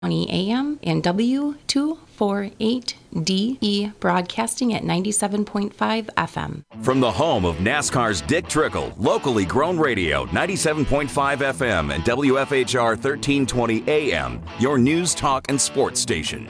AM and W248DE broadcasting at 97.5 FM. From the home of NASCAR's Dick Trickle, locally grown radio, 97.5 FM and WFHR 1320 AM, your news, talk, and sports station.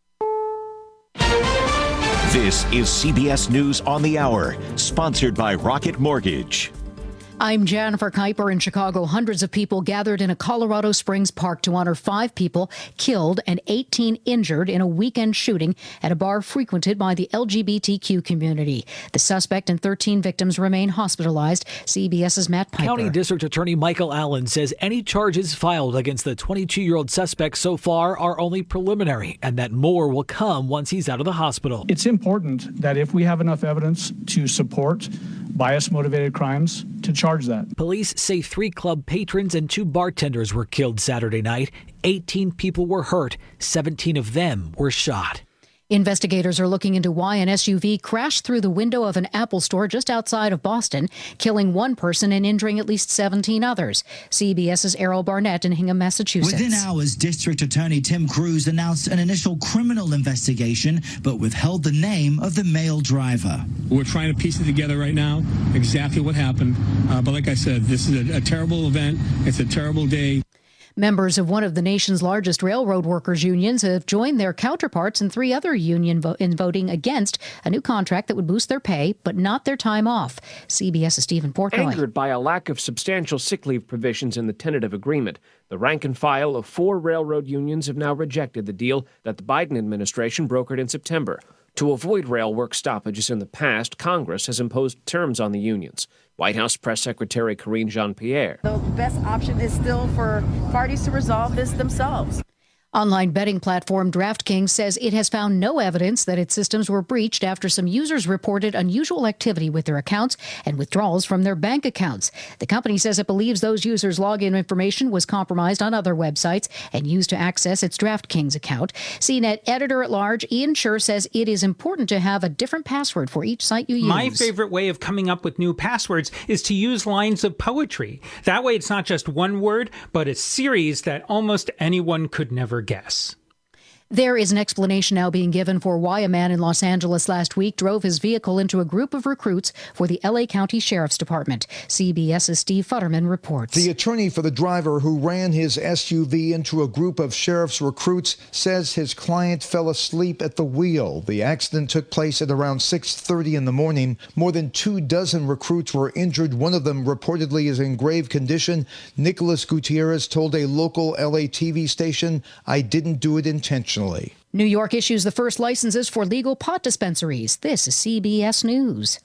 This is CBS News on the Hour, sponsored by Rocket Mortgage. I'm Jennifer Kuiper in Chicago. Hundreds of people gathered in a Colorado Springs park to honor 5 people killed and 18 injured in a weekend shooting at a bar frequented by the LGBTQ community. The suspect and 13 victims remain hospitalized. CBS's Matt Piper. County District Attorney Michael Allen says any charges filed against the 22-year-old suspect so far are only preliminary and that more will come once he's out of the hospital. It's important that if we have enough evidence to support bias-motivated crimes, to charge that. Police say 3 club patrons and 2 bartenders were killed Saturday night. 18 people were hurt. 17 of them were shot. Investigators are looking into why an SUV crashed through the window of an Apple store just outside of Boston, killing 1 person and injuring at least 17 others. CBS's Errol Barnett in Hingham, Massachusetts. Within hours, District Attorney Tim Cruz announced an initial criminal investigation, but withheld the name of the male driver. We're trying to piece it together right now, exactly what happened. But like I said, this is a terrible event. It's a terrible day. Members of one of the nation's largest railroad workers' unions have joined their counterparts in 3 other unions in voting against a new contract that would boost their pay, but not their time off. CBS's Stephen Portnoy. Angered by a lack of substantial sick leave provisions in the tentative agreement, the rank and file of 4 railroad unions have now rejected the deal that the Biden administration brokered in September. To avoid rail work stoppages in the past, Congress has imposed terms on the unions. White House Press Secretary Karine Jean-Pierre. The best option is still for parties to resolve this themselves. Online betting platform DraftKings says it has found no evidence that its systems were breached after some users reported unusual activity with their accounts and withdrawals from their bank accounts. The company says it believes those users' login information was compromised on other websites and used to access its DraftKings account. CNET editor-at-large Ian Scher says it is important to have a different password for each site you use. My favorite way of coming up with new passwords is to use lines of poetry. That way it's not just one word, but a series that almost anyone could never guess. There is an explanation now being given for why a man in Los Angeles last week drove his vehicle into a group of recruits for the L.A. County Sheriff's Department. CBS's Steve Futterman reports. The attorney for the driver who ran his SUV into a group of sheriff's recruits says his client fell asleep at the wheel. The accident took place at around 6:30 in the morning. More than 24 recruits were injured. One of them reportedly is in grave condition. Nicholas Gutierrez told a local L.A. TV station, "I didn't do it intentionally." New York issues the first licenses for legal pot dispensaries. This is CBS News.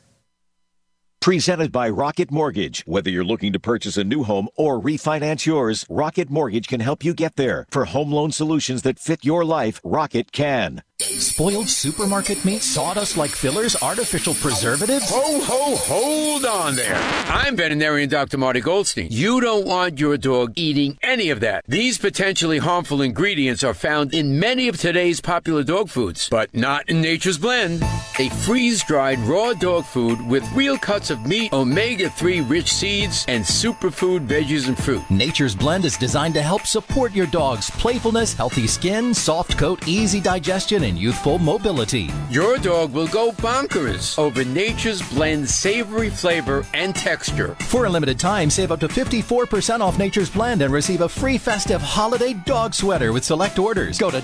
Presented by Rocket Mortgage. Whether you're looking to purchase a new home or refinance yours, Rocket Mortgage can help you get there. For home loan solutions that fit your life, Rocket can. Spoiled supermarket meat, sawdust like fillers, artificial preservatives? Hold on there. I'm veterinarian Dr. Marty Goldstein. You don't want your dog eating any of that. These potentially harmful ingredients are found in many of today's popular dog foods, but not in Nature's Blend, a freeze-dried raw dog food with real cuts of meat, omega-3 rich seeds, and superfood veggies and fruit. Nature's Blend is designed to help support your dog's playfulness, healthy skin, soft coat, easy digestion, and youthful mobility. Your dog will go bonkers over Nature's Blend savory flavor and texture. For a limited time, save up to 54% off Nature's Blend and receive a free festive holiday dog sweater with select orders. Go to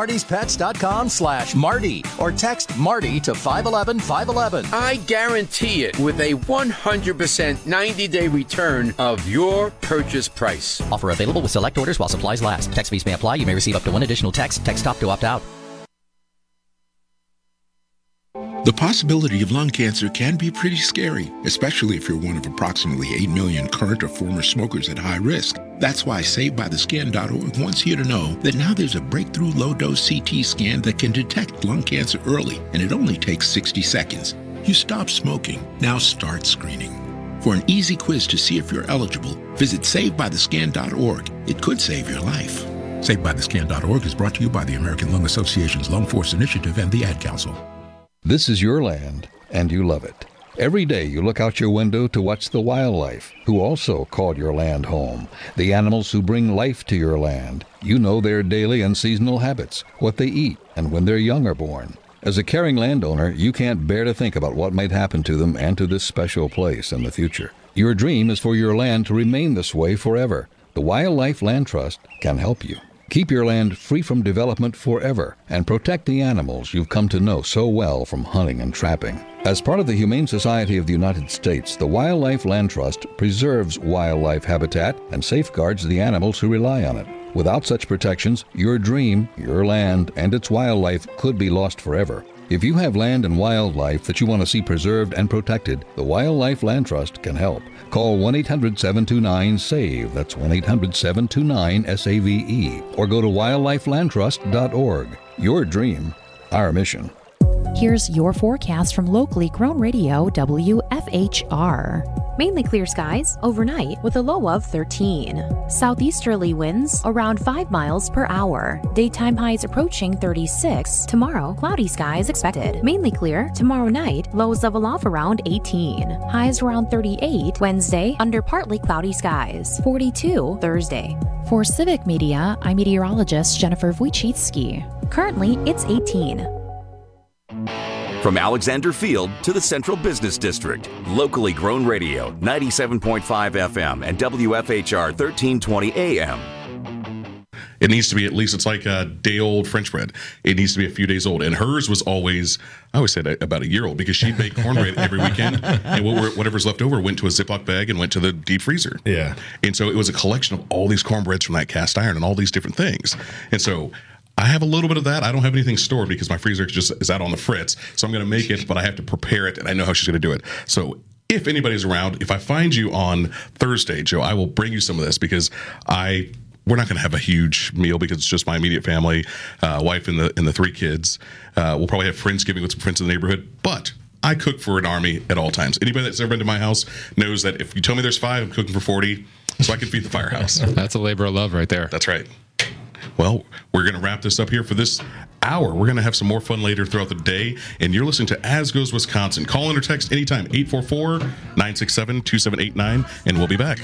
drmartyspets.com/Marty or text Marty to 511-511. I guarantee it with a 100% 90-day return of your purchase price. Offer available with select orders while supplies last. Text fees may apply. You may receive up to 1 additional text. Text stop to opt out. The possibility of lung cancer can be pretty scary, especially if you're one of approximately 8 million current or former smokers at high risk. That's why SaveByTheScan.org wants you to know that now there's a breakthrough low-dose CT scan that can detect lung cancer early, and it only takes 60 seconds. You stop smoking, now start screening. For an easy quiz to see if you're eligible, visit SaveByTheScan.org. It could save your life. SaveByTheScan.org is brought to you by the American Lung Association's Lung Force Initiative and the Ad Council. This is your land, and you love it. Every day you look out your window to watch the wildlife, who also call your land home. The animals who bring life to your land. You know their daily and seasonal habits, what they eat, and when their young are born. As a caring landowner, you can't bear to think about what might happen to them and to this special place in the future. Your dream is for your land to remain this way forever. The Wildlife Land Trust can help you. Keep your land free from development forever and protect the animals you've come to know so well from hunting and trapping. As part of the Humane Society of the United States, the Wildlife Land Trust preserves wildlife habitat and safeguards the animals who rely on it. Without such protections, your dream, your land, and its wildlife could be lost forever. If you have land and wildlife that you want to see preserved and protected, the Wildlife Land Trust can help. Call 1-800-729-SAVE, that's 1-800-729-SAVE, or go to wildlifelandtrust.org. Your dream, our mission. Here's your forecast from locally grown radio WFHR. Mainly clear skies overnight with a low of 13. Southeasterly winds around 5 miles per hour. Daytime highs approaching 36. Tomorrow, cloudy skies expected. Mainly clear. Tomorrow night, lows level off around 18. Highs around 38. Wednesday, under partly cloudy skies. 42 Thursday. For Civic Media, I'm meteorologist Jennifer Wojcicki. Currently, it's 18. From Alexander Field to the Central Business District, locally grown radio, 97.5 FM and WFHR 1320 AM. It needs to be, at least it's like a day-old French bread. It needs to be a few days old. And hers was always, I always said about a year old, because she'd bake cornbread every weekend, and whatever's left over went to a Ziploc bag and went to the deep freezer. Yeah. And so it was a collection of all these cornbreads from that cast iron and all these different things. And so I have a little bit of that. I don't have anything stored because my freezer just is out on the fritz. So I'm going to make it, but I have to prepare it, and I know how she's going to do it. So if anybody's around, if I find you on Thursday, Joe, I will bring you some of this, because we're not going to have a huge meal because it's just my immediate family, wife and the 3 kids. We'll probably have Friendsgiving with some friends in the neighborhood, but I cook for an army at all times. Anybody that's ever been to my house knows that if you tell me there's 5, I'm cooking for 40, so I can feed the firehouse. That's a labor of love right there. That's right. Well, we're going to wrap this up here for this hour. We're going to have some more fun later throughout the day. And you're listening to As Goes Wisconsin. Call in or text anytime, 844-967-2789, and we'll be back.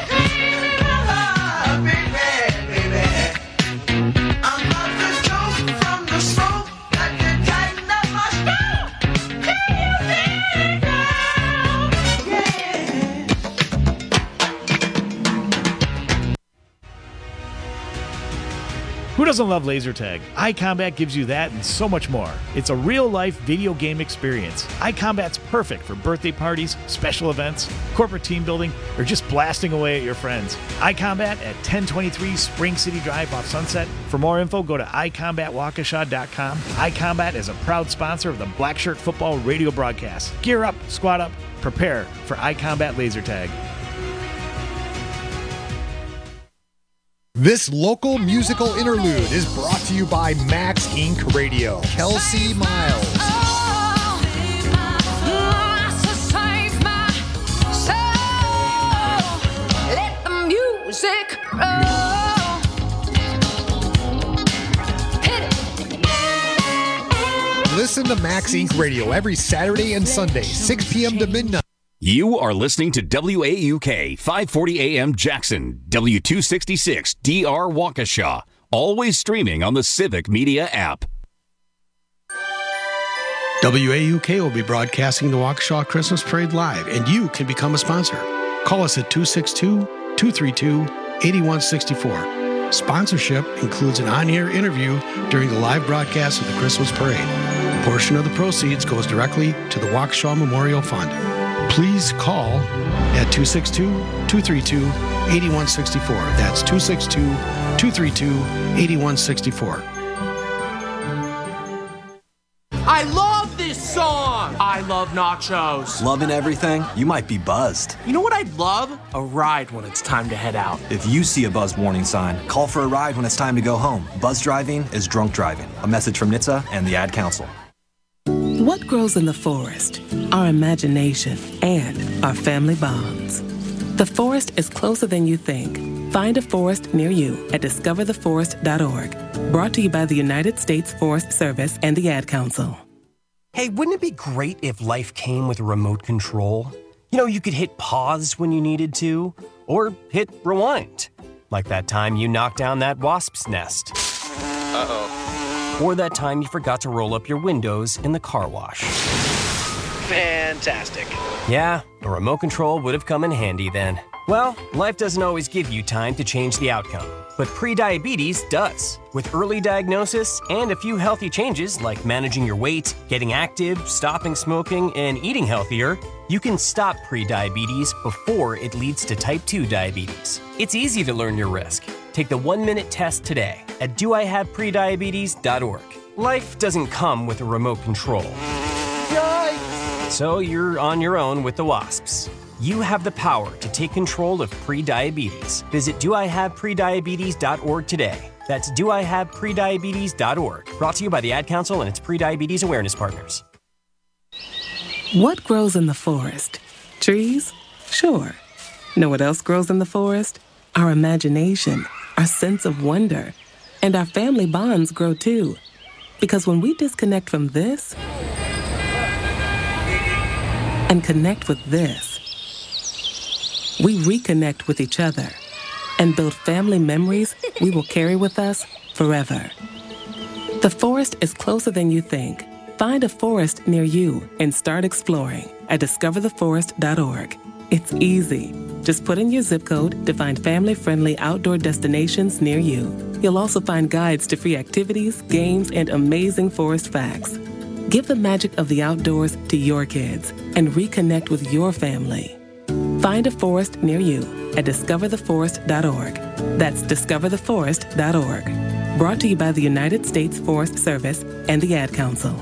Who doesn't love laser tag? iCombat gives you that and so much more. It's a real-life video game experience. iCombat's perfect for birthday parties, special events, corporate team building, or just blasting away at your friends. iCombat at 1023 Spring City Drive off Sunset. For more info, go to iCombatWaukesha.com. iCombat is a proud sponsor of the Black Shirt Football radio broadcast. Gear up, squad up, prepare for iCombat laser tag. This local musical interlude is brought to you by Max Inc. Radio. Kelsey Miles. Let the music roll. Listen to Max Inc. Radio every Saturday and Sunday, 6 p.m. to midnight. You are listening to WAUK 540 AM Jackson, W266 DR Waukesha, always streaming on the Civic Media app. WAUK will be broadcasting the Waukesha Christmas Parade live, and you can become a sponsor. Call us at 262-232-8164. Sponsorship includes an on-air interview during the live broadcast of the Christmas Parade. A portion of the proceeds goes directly to the Waukesha Memorial Fund. Please call at 262-232-8164. That's 262-232-8164. I love this song! I love nachos. Loving everything? You might be buzzed. You know what I'd love? A ride when it's time to head out. If you see a buzz warning sign, call for a ride when it's time to go home. Buzz driving is drunk driving. A message from NHTSA and the Ad Council. What grows in the forest? Our imagination and our family bonds. The forest is closer than you think. Find a forest near you at discovertheforest.org. Brought to you by the United States Forest Service and the Ad Council. Hey, wouldn't it be great if life came with a remote control? You know, you could hit pause when you needed to, or hit rewind. Like that time you knocked down that wasp's nest. Uh-oh. Or that time you forgot to roll up your windows in the car wash. Fantastic. Yeah, a remote control would have come in handy then. Well, life doesn't always give you time to change the outcome, but prediabetes does. With early diagnosis and a few healthy changes like managing your weight, getting active, stopping smoking, and eating healthier, you can stop prediabetes before it leads to type 2 diabetes. It's easy to learn your risk. Take the 1-minute test today at doihaveprediabetes.org. Life doesn't come with a remote control. Yikes! So you're on your own with the wasps. You have the power to take control of prediabetes. Visit doihaveprediabetes.org today. That's doihaveprediabetes.org. Brought to you by the Ad Council and its Prediabetes Awareness Partners. What grows in the forest? Trees? Sure. Know what else grows in the forest? Our imagination, our sense of wonder, and our family bonds grow too. Because when we disconnect from this and connect with this, we reconnect with each other and build family memories we will carry with us forever. The forest is closer than you think. Find a forest near you and start exploring at discovertheforest.org. It's easy. Just put in your zip code to find family-friendly outdoor destinations near you. You'll also find guides to free activities, games, and amazing forest facts. Give the magic of the outdoors to your kids and reconnect with your family. Find a forest near you at discovertheforest.org. That's discovertheforest.org. Brought to you by the United States Forest Service and the Ad Council.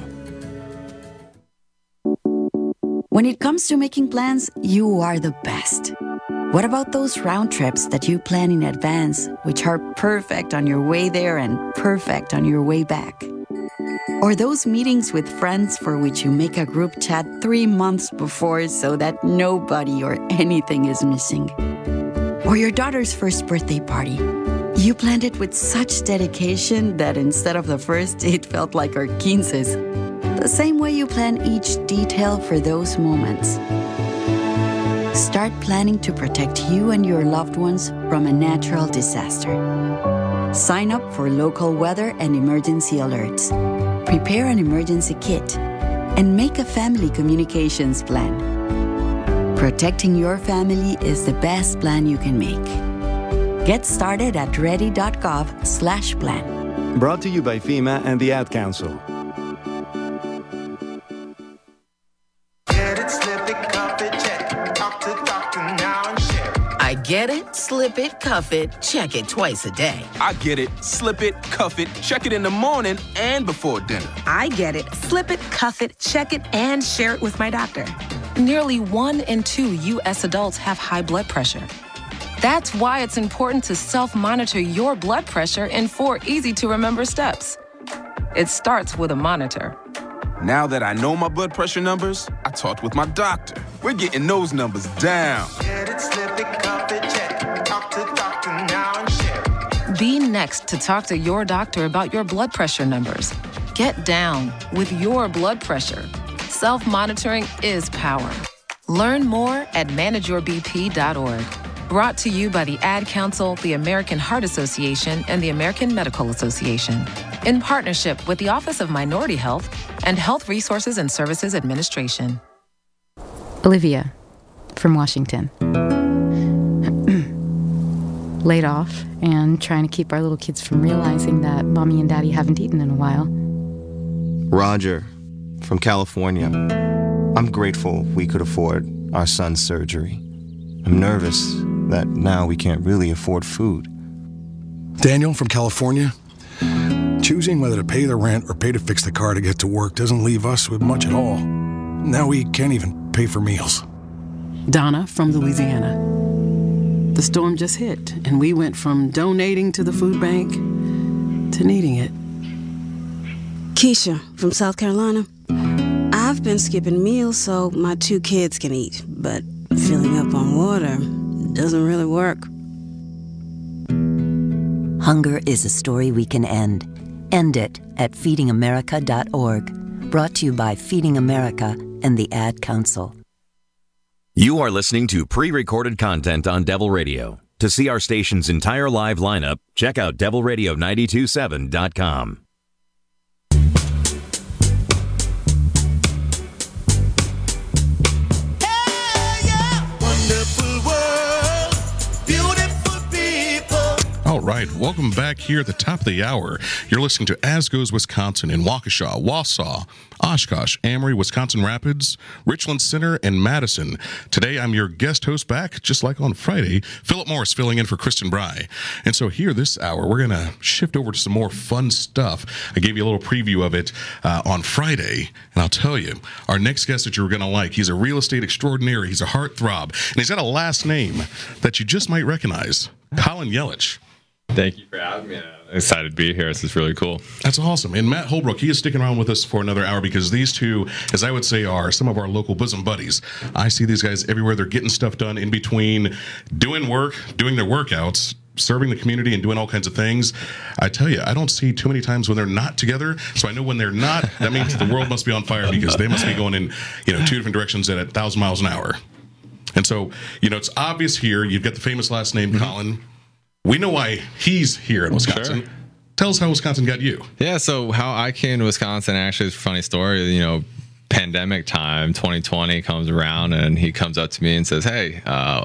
When it comes to making plans, you are the best. What about those round trips that you plan in advance, which are perfect on your way there and perfect on your way back? Or those meetings with friends for which you make a group chat 3 months before so that nobody or anything is missing? Or your daughter's first birthday party. You planned it with such dedication that instead of the first, it felt like our 15's. The same way you plan each detail for those moments. Start planning to protect you and your loved ones from a natural disaster. Sign up for local weather and emergency alerts. Prepare an emergency kit and make a family communications plan. Protecting your family is the best plan you can make. Get started at ready.gov/plan. Brought to you by FEMA and the Ad Council. I get it, slip it, cuff it, check it twice a day. I get it, slip it, cuff it, check it in the morning and before dinner. I get it, slip it, cuff it, check it, and share it with my doctor. Nearly 1 in 2 U.S. adults have high blood pressure. That's why it's important to self-monitor your blood pressure in 4 easy-to-remember steps. It starts with a monitor. Now that I know my blood pressure numbers, I talked with my doctor. We're getting those numbers down. Get it, slip it, cuff it, check it. Talk to doctor now and share it. Be next to talk to your doctor about your blood pressure numbers. Get down with your blood pressure. Self-monitoring is power. Learn more at manageyourbp.org. Brought to you by the Ad Council, the American Heart Association, and the American Medical Association. In partnership with the Office of Minority Health and Health Resources and Services Administration. Olivia from Washington. Laid off and trying to keep our little kids from realizing that mommy and daddy haven't eaten in a while. Roger from California. I'm grateful we could afford our son's surgery. I'm nervous that now we can't really afford food. Daniel from California. Choosing whether to pay the rent or pay to fix the car to get to work doesn't leave us with much at all. Now we can't even pay for meals. Donna from Louisiana. The storm just hit, and we went from donating to the food bank to needing it. Keisha from South Carolina. I've been skipping meals so my 2 kids can eat, but filling up on water doesn't really work. Hunger is a story we can end. End it at feedingamerica.org. Brought to you by Feeding America and the Ad Council. You are listening to pre-recorded content on Devil Radio. To see our station's entire live lineup, check out devilradio927.com. All right, welcome back here at the top of the hour. You're listening to As Goes Wisconsin in Waukesha, Wausau, Oshkosh, Amory, Wisconsin Rapids, Richland Center, and Madison. Today, I'm your guest host back, just like on Friday, Philip Morris filling in for Kristen Bry. And so here this hour, we're going to shift over to some more fun stuff. I gave you a little preview of it on Friday, and I'll tell you, our next guest that you're going to like, he's a real estate extraordinaire, he's a heartthrob, and he's got a last name that you just might recognize, Colin Yelich. Thank you for having me. I'm excited to be here. This is really cool. That's awesome. And Matt Holbrook, he is sticking around with us for another hour because these two, as I would say, are some of our local bosom buddies. I see these guys everywhere. They're getting stuff done in between doing work, doing their workouts, serving the community, and doing all kinds of things. I tell you, I don't see too many times when they're not together. So I know when they're not, that means the world must be on fire because they must be going in, two different directions at 1,000 miles an hour. And so, it's obvious here. You've got the famous last name, Colin. We know why he's here in Wisconsin. Sure. Tell us how Wisconsin got you. Yeah, so how I came to Wisconsin, actually, it's a funny story. Pandemic time, 2020 comes around, and he comes up to me and says, hey,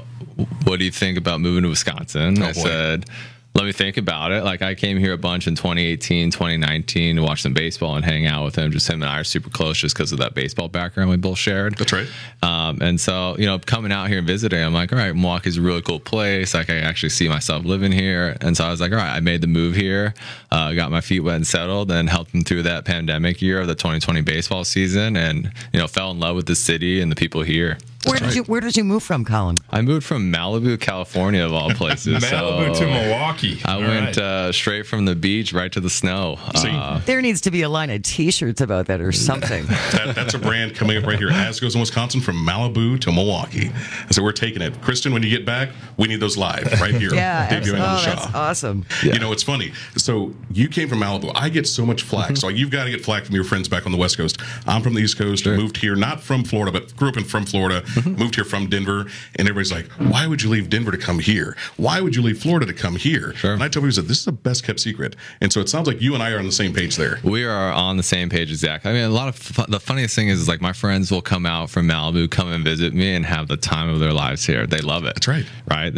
what do you think about moving to Wisconsin? I said, let me think about it. I came here a bunch in 2018, 2019 to watch some baseball and hang out with him. Just him and I are super close just because of that baseball background we both shared. That's right. And so, coming out here and visiting, I'm like, all right, Milwaukee's a really cool place. I actually see myself living here. And so I was like, all right, I made the move here, got my feet wet and settled, and helped him through that pandemic year of the 2020 baseball season, and, fell in love with the city and the people here. Where did you move from, Colin? I moved from Malibu, California, of all places. Malibu to Milwaukee. I went straight from the beach right to the snow. There needs to be a line of T-shirts about that or something. That's a brand coming up right here. As Goes in Wisconsin, from Malibu to Milwaukee. So we're taking it. Kristen, when you get back, we need those live right here. Yeah, debuting on the show. That's awesome. Yeah. It's funny. So you came from Malibu. I get so much flack. So you've got to get flack from your friends back on the West Coast. I'm from the East Coast. Sure. Moved here, not from Florida, but grew up from Florida. Moved here from Denver, and everybody's like, why would you leave Denver to come here? Why would you leave Florida to come here? Sure. And I tell people that this is the best kept secret. And so it sounds like you and I are on the same page there. We are on the same page, exactly. I mean, a lot of the funniest thing is my friends will come out from Malibu, come and visit me, and have the time of their lives here. They love it. That's right. Right?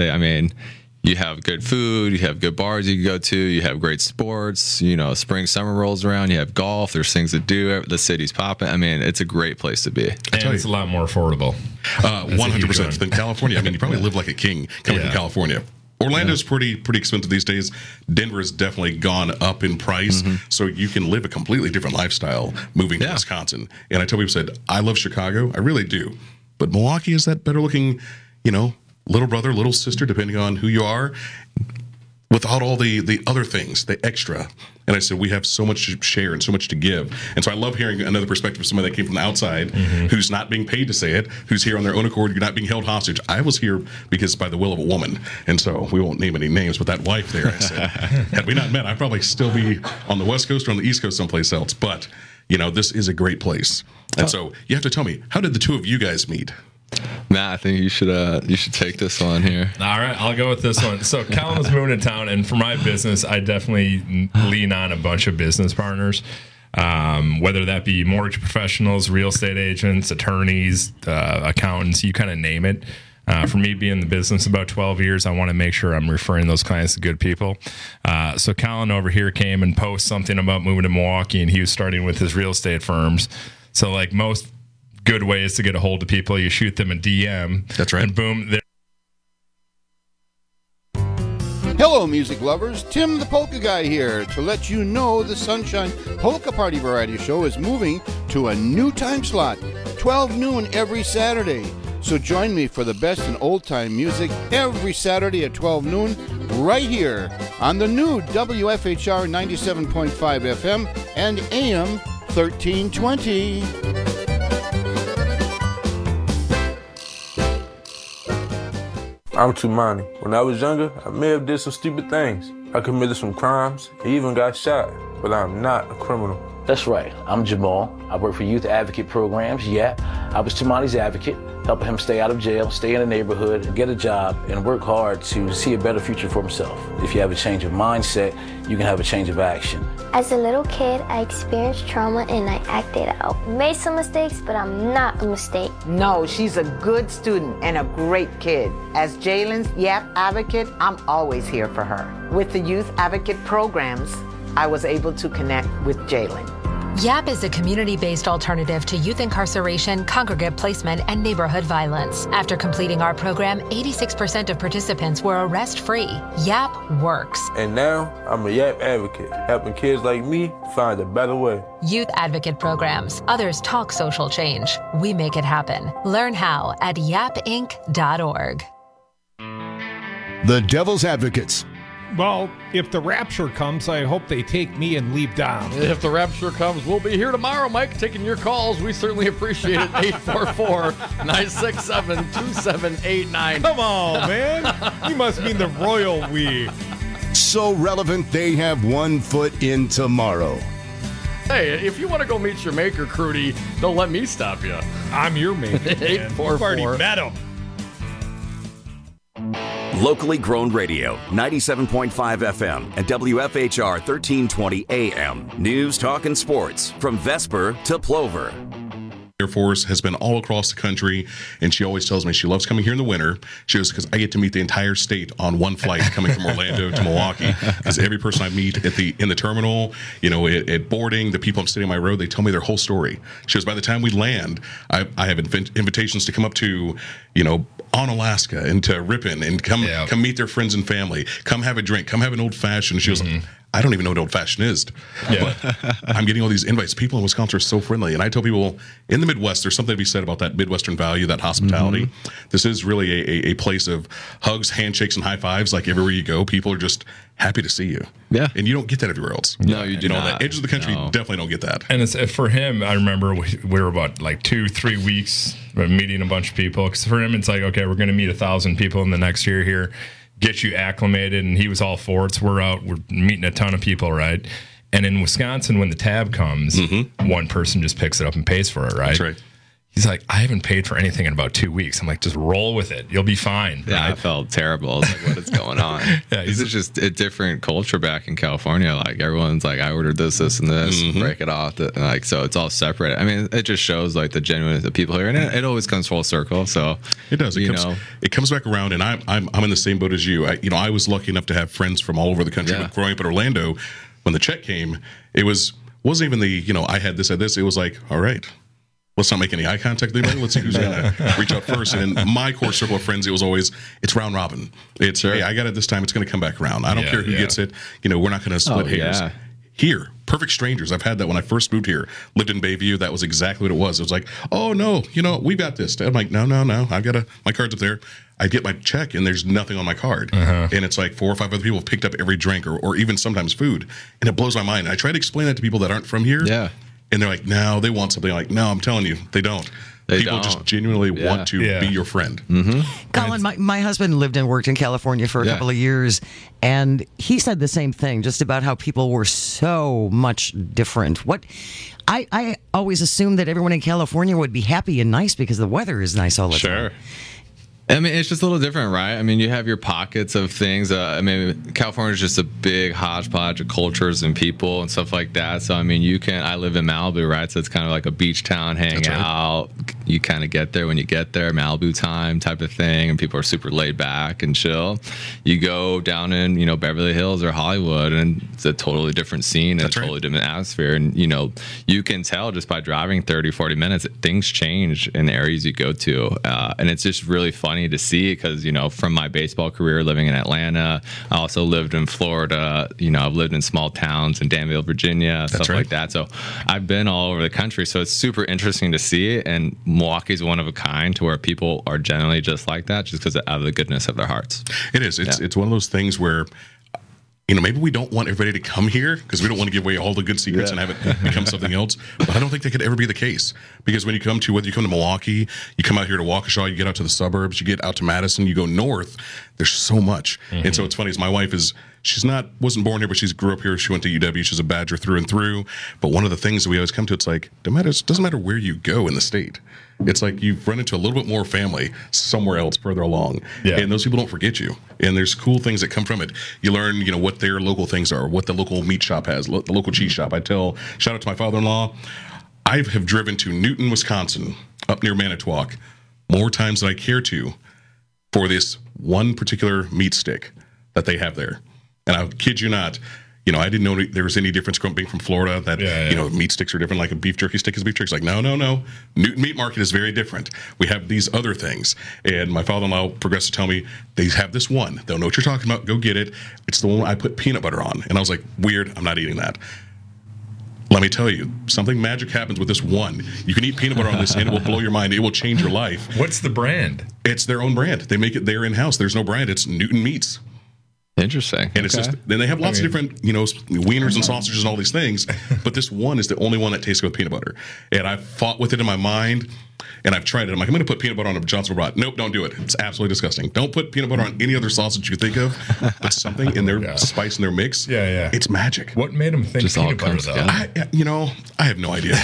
You have good food, you have good bars you can go to, you have great sports, spring, summer rolls around, you have golf, there's things to do, the city's popping. It's a great place to be. And it's a lot more affordable. 100% than California. You probably live like a king coming from California. Orlando's pretty expensive these days. Denver has definitely gone up in price, so you can live a completely different lifestyle moving to Wisconsin. And I tell people, I love Chicago, I really do, but Milwaukee is that better looking, little brother, little sister, depending on who you are, without all the other things, the extra. And I said, we have so much to share and so much to give. And so I love hearing another perspective of somebody that came from the outside, who's not being paid to say it, who's here on their own accord, you're not being held hostage. I was here because by the will of a woman. And so we won't name any names, but that wife there, I said, had we not met, I'd probably still be on the West Coast or on the East Coast someplace else. But, this is a great place. And so you have to tell me, how did the two of you guys meet? Matt, I think you should take this one here. All right, I'll go with this one. So Colin was moving to town, and for my business, I definitely lean on a bunch of business partners, whether that be mortgage professionals, real estate agents, attorneys, accountants, you kind of name it. For me, being in the business about 12 years, I want to make sure I'm referring those clients to good people. So Colin over here came and posted something about moving to Milwaukee, and he was starting with his real estate firms. So like most good ways to get a hold of people, you shoot them a DM. That's right. And boom, they're Hello, music lovers. Tim the Polka Guy here to let you know the Sunshine Polka Party Variety Show is moving to a new time slot, 12 noon every Saturday. So join me for the best in old-time music every Saturday at 12 noon right here on the new WFHR 97.5 FM and AM 1320. I'm Tumani. When I was younger, I may have did some stupid things. I committed some crimes, and even got shot, but I'm not a criminal. That's right. I'm Jamal. I work for Youth Advocate Programs, YAP. I was Tamani's advocate, helping him stay out of jail, stay in the neighborhood, get a job, and work hard to see a better future for himself. If you have a change of mindset, you can have a change of action. As a little kid, I experienced trauma and I acted out. Made some mistakes, but I'm not a mistake. No, she's a good student and a great kid. As Jalen's YAP advocate, I'm always here for her. With the Youth Advocate Programs, I was able to connect with Jalen. YAP is a community-based alternative to youth incarceration, congregate placement, and neighborhood violence. After completing our program, 86% of participants were arrest-free. YAP works. And now, I'm a YAP advocate, helping kids like me find a better way. Youth Advocate Programs. Others talk social change. We make it happen. Learn how at yapinc.org. The Devil's Advocates. Well, if the rapture comes, I hope they take me and leave Dom. If the rapture comes, we'll be here tomorrow, Mike, taking your calls. We certainly appreciate it. 844-967-2789. Come on, man. You must mean the royal we. So relevant, they have one foot in tomorrow. Hey, if you want to go meet your maker, Crudy, don't let me stop you. I'm your maker, man. 844. You've already met him. Locally grown radio, 97.5 FM and WFHR 1320 AM. News, talk, and sports from Vesper to Plover. Air Force has been all across the country, and she always tells me she loves coming here in the winter. She goes, because I get to meet the entire state on one flight coming from Orlando to Milwaukee. Because every person I meet in the terminal, at boarding, the people I'm sitting on my road, they tell me their whole story. She goes, by the time we land, I have invitations to come up to, on Alaska and to Ripon and come meet their friends and family. Come have a drink. Come have an old fashioned. She goes, I don't even know what old fashioned is. Yeah. But I'm getting all these invites. People in Wisconsin are so friendly. And I tell people in the Midwest, there's something to be said about that Midwestern value, that hospitality. This is really a place of hugs, handshakes, and high fives. Like everywhere you go, people are just happy to see you. Yeah. And you don't get that everywhere else. No, you do not. The edge of the country, you definitely don't get that. And it's for him, I remember we were about 2-3 weeks meeting a bunch of people. Because for him, it's like, okay, we're going to meet 1,000 people in the next year here. Get you acclimated, and he was all for it. So we're meeting a ton of people, right? And in Wisconsin, when the tab comes, one person just picks it up and pays for it, right? That's right. He's like, I haven't paid for anything in about 2 weeks. I'm like, just roll with it. You'll be fine. Yeah, right? I felt terrible. I was like, what is going on? This is just a different culture back in California. Like, everyone's like, I ordered this, and this, break it off. So it's all separate. I mean, it just shows like the genuineness of people here. And it always comes full circle. So it does. It comes back around. And I'm in the same boat as you. I was lucky enough to have friends from all over the country. But growing up in Orlando, when the check came, it wasn't even the, I had this. It was like, all right, let's not make any eye contact with anybody. Let's see who's going to reach out first. And in my core circle of friends, it was always, it's round robin. It's, hey, I got it this time. It's going to come back around. I don't care who gets it. We're not going to split hairs. Yeah. Here, perfect strangers. I've had that when I first moved here. Lived in Bayview. That was exactly what it was. It was like, oh, no, we've got this. I'm like, no. I've got my card's up there. I get my check, and there's nothing on my card. And it's like 4 or 5 other people have picked up every drink or even sometimes food. And it blows my mind. And I try to explain that to people that aren't from here. Yeah. And they're like, no, they want something. Like, no, I'm telling you, they don't. People just genuinely want to be your friend. Colin, my husband lived and worked in California for a couple of years, and he said the same thing, just about how people were so much different. I always assumed that everyone in California would be happy and nice because the weather is nice all the time. I mean, it's just a little different, right? I mean, you have your pockets of things. California is just a big hodgepodge of cultures and people and stuff like that. So, I mean, I live in Malibu, right? So it's kind of like a beach town, hang out. You kind of get there when you get there, Malibu time type of thing. And people are super laid back and chill. You go down in, Beverly Hills or Hollywood, and it's a totally different scene and a totally different atmosphere. And, you can tell just by driving 30, 40 minutes, that things change in the areas you go to. And it's just really fun to see because from my baseball career living in Atlanta, I also lived in Florida. I've lived in small towns in Danville, Virginia, stuff like that. So I've been all over the country. So it's super interesting to see it. And Milwaukee's one of a kind to where people are generally just like that, just because of the goodness of their hearts. It is. It's one of those things where maybe we don't want everybody to come here because we don't want to give away all the good secrets and have it become something else. But I don't think that could ever be the case, because when you come to, whether you come to Milwaukee, you come out here to Waukesha, you get out to the suburbs, you get out to Madison, you go north, there's so much. And so it's funny, is my wife wasn't born here, but she's grew up here. She went to UW. She's a Badger through and through. But one of the things that we always come to, it's like, doesn't matter where you go in the state. It's like you've run into a little bit more family somewhere else further along. Yeah. And those people don't forget you. And there's cool things that come from it. You learn, what their local things are, what the local meat shop has, the local cheese shop. Shout out to my father-in-law. I have driven to Newton, Wisconsin, up near Manitowoc, more times than I care to for this one particular meat stick that they have there. And I kid you not, I didn't know there was any difference being from Florida that, meat sticks are different, like a beef jerky stick is a beef jerky. It's like, no. Newton Meat Market is very different. We have these other things. And my father-in-law progressed to tell me, they have this one. They'll know what you're talking about. Go get it. It's the one I put peanut butter on. And I was like, weird. I'm not eating that. Let me tell you, something magic happens with this one. You can eat peanut butter on this and it will blow your mind. It will change your life. What's the brand? It's their own brand. They make it there in-house. There's no brand. It's Newton Meats. Interesting. And it's just, then they have lots of different, wieners and sausages and all these things, but this one is the only one that tastes good with peanut butter. And I fought with it in my mind, and I've tried it. I'm like, I'm going to put peanut butter on a Johnson Brat. Nope, don't do it. It's absolutely disgusting. Don't put peanut butter on any other sausage you think of. Put something in their spice in their mix. Yeah. It's magic. What made them think just peanut butter, though? I have no idea.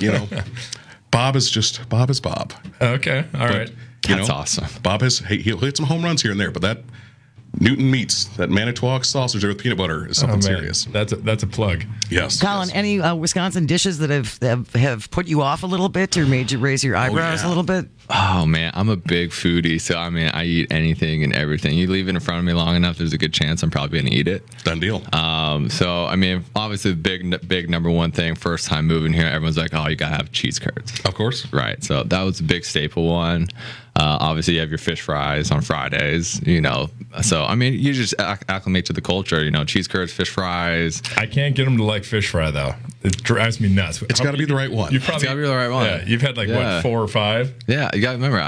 Bob is Bob. Okay, all right. That's awesome. Bob he'll hit some home runs here and there, but that Newton Meats, that Manitowoc sausage there with peanut butter is something serious. That's a plug. Yes. Colin, any Wisconsin dishes that have put you off a little bit or made you raise your eyebrows a little bit? Oh, man, I'm a big foodie, so I eat anything and everything. You leave it in front of me long enough, there's a good chance I'm probably going to eat it. Done deal. So, obviously the big number one thing, first time moving here, everyone's like, oh, you got to have cheese curds. Of course. Right, so that was a big staple one. Obviously, you have your fish fries on Fridays, So, you just acclimate to the culture, cheese curds, fish fries. I can't get them to like fish fry, though. It drives me nuts. It's got to be the right one. It's got to be the right one. Yeah, you've had what, 4 or 5? Yeah, you got to remember,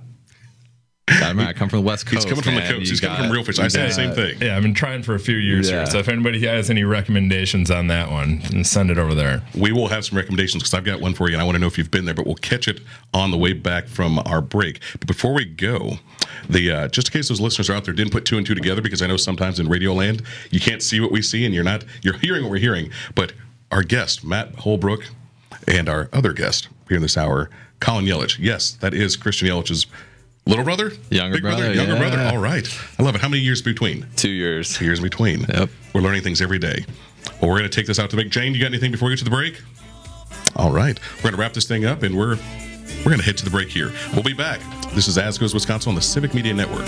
I come from the West Coast. He's coming from the coast. He's coming from real fish. I say the same thing. Yeah, I've been trying for a few years here. So if anybody has any recommendations on that one, send it over there. We will have some recommendations because I've got one for you, and I want to know if you've been there, but we'll catch it on the way back from our break. But before we go, just in case those listeners are out there didn't put 2 and 2 together, because I know sometimes in radio land you can't see what we see and you're hearing what we're hearing. But our guest, Matt Holbrook, and our other guest here in this hour, Colin Yelich. Yes, that is Christian Yelich's little brother? Younger brother. Younger brother. All right. I love it. How many years between? 2 years. 2 years between. Yep. We're learning things every day. Well, we're going to take this out to break. Jane, you got anything before we get to the break? All right. We're going to wrap this thing up, and we're going to head to the break here. We'll be back. This is As Goes Wisconsin on the Civic Media Network.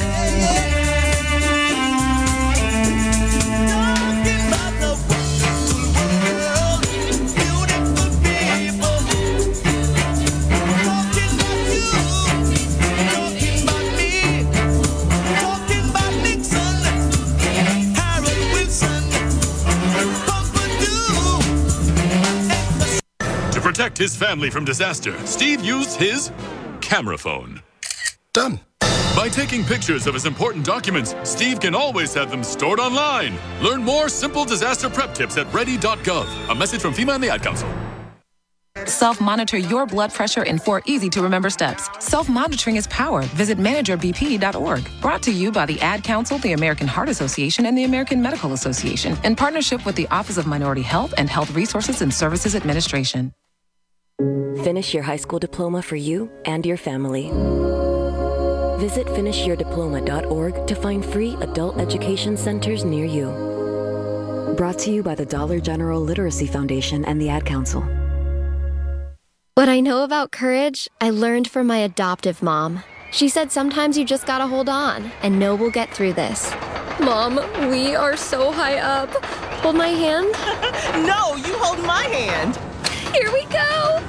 Protect his family from disaster, Steve used his camera phone. Done. By taking pictures of his important documents, Steve can always have them stored online. Learn more simple disaster prep tips at ready.gov. A message from FEMA and the Ad Council. Self-monitor your blood pressure in 4 easy-to-remember steps. Self-monitoring is power. Visit managerbp.org. Brought to you by the Ad Council, the American Heart Association, and the American Medical Association, in partnership with the Office of Minority Health and Health Resources and Services Administration. Finish your high school diploma for you and your family. Visit finishyourdiploma.org to find free adult education centers near you. Brought to you by the Dollar General Literacy Foundation and the Ad Council. What I know about courage, I learned from my adoptive mom. She said sometimes you just gotta hold on and know we'll get through this. Mom, we are so high up. Hold my hand. No, you hold my hand. Here we go.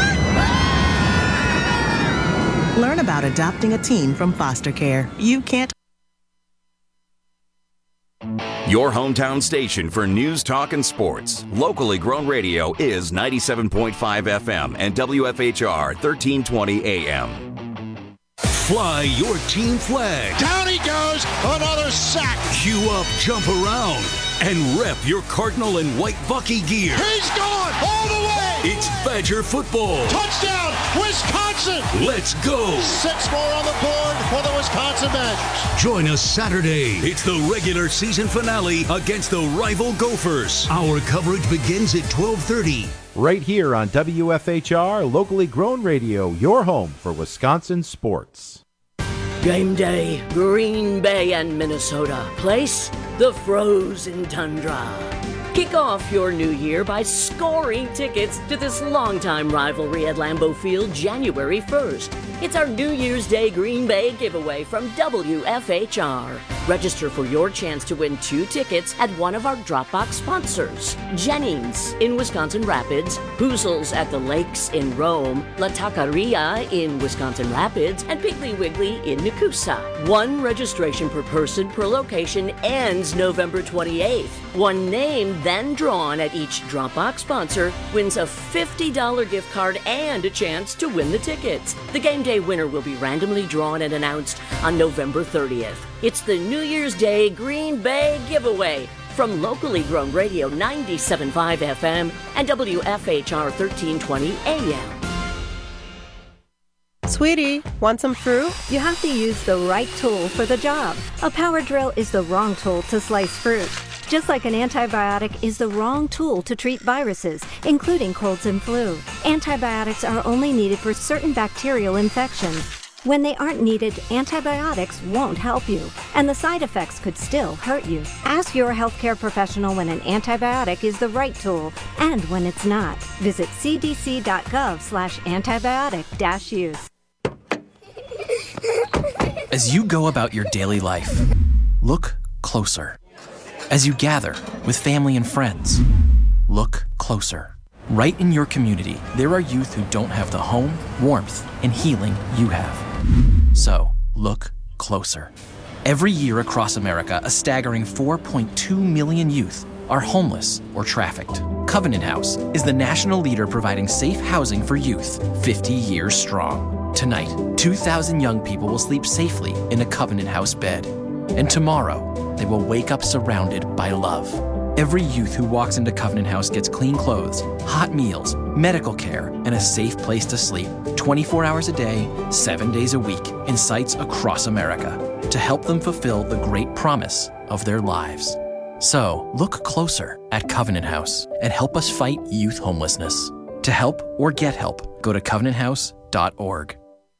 Learn about adopting a teen from foster care. You can't. Your hometown station for news, talk, and sports. Locally grown radio is 97.5 FM and WFHR 1320 AM. Fly your team flag. Down he goes, another sack. Cue up, jump around. and rep your Cardinal and White Bucky gear. He's gone all the way. It's Badger football. Touchdown, Wisconsin. Let's go. 6 more on the board for the Wisconsin Badgers. Join us Saturday. It's the regular season finale against the rival Gophers. Our coverage begins at 12:30. Right here on WFHR, locally grown radio, your home for Wisconsin sports. Game day, Green Bay and Minnesota. Place, the frozen tundra. Kick off your new year by scoring tickets to this longtime rivalry at Lambeau Field January 1st. It's our New Year's Day Green Bay giveaway from WFHR. Register for your chance to win 2 tickets at one of our Dropbox sponsors. Jennings in Wisconsin Rapids, Hoozles at the Lakes in Rome, La Taqueria in Wisconsin Rapids, and Piggly Wiggly in Nakusa. 1 registration per person per location ends November 28th. 1 name then drawn at each Dropbox sponsor wins a $50 gift card and a chance to win the tickets. The game day winner will be randomly drawn and announced on November 30th. It's the New Year's Day Green Bay giveaway from locally grown radio 97.5 FM and WFHR 1320 AM. Sweetie, want some fruit? You have to use the right tool for the job. A power drill is the wrong tool to slice fruit. Just like an antibiotic is the wrong tool to treat viruses, including colds and flu. Antibiotics are only needed for certain bacterial infections. When they aren't needed, antibiotics won't help you, and the side effects could still hurt you. Ask your healthcare professional when an antibiotic is the right tool and when it's not. Visit cdc.gov/antibiotic-use. As you go about your daily life, look closer. As you gather with family and friends, look closer. Right in your community, there are youth who don't have the home, warmth, and healing you have. So, look closer. Every year across America, a staggering 4.2 million youth are homeless or trafficked. Covenant House is the national leader providing safe housing for youth, 50 years strong. Tonight, 2,000 young people will sleep safely in a Covenant House bed. And tomorrow, they will wake up surrounded by love. Every youth who walks into Covenant House gets clean clothes, hot meals, medical care, and a safe place to sleep 24 hours a day, 7 days a week in sites across America to help them fulfill the great promise of their lives. So, look closer at Covenant House and help us fight youth homelessness. To help or get help, go to covenanthouse.org.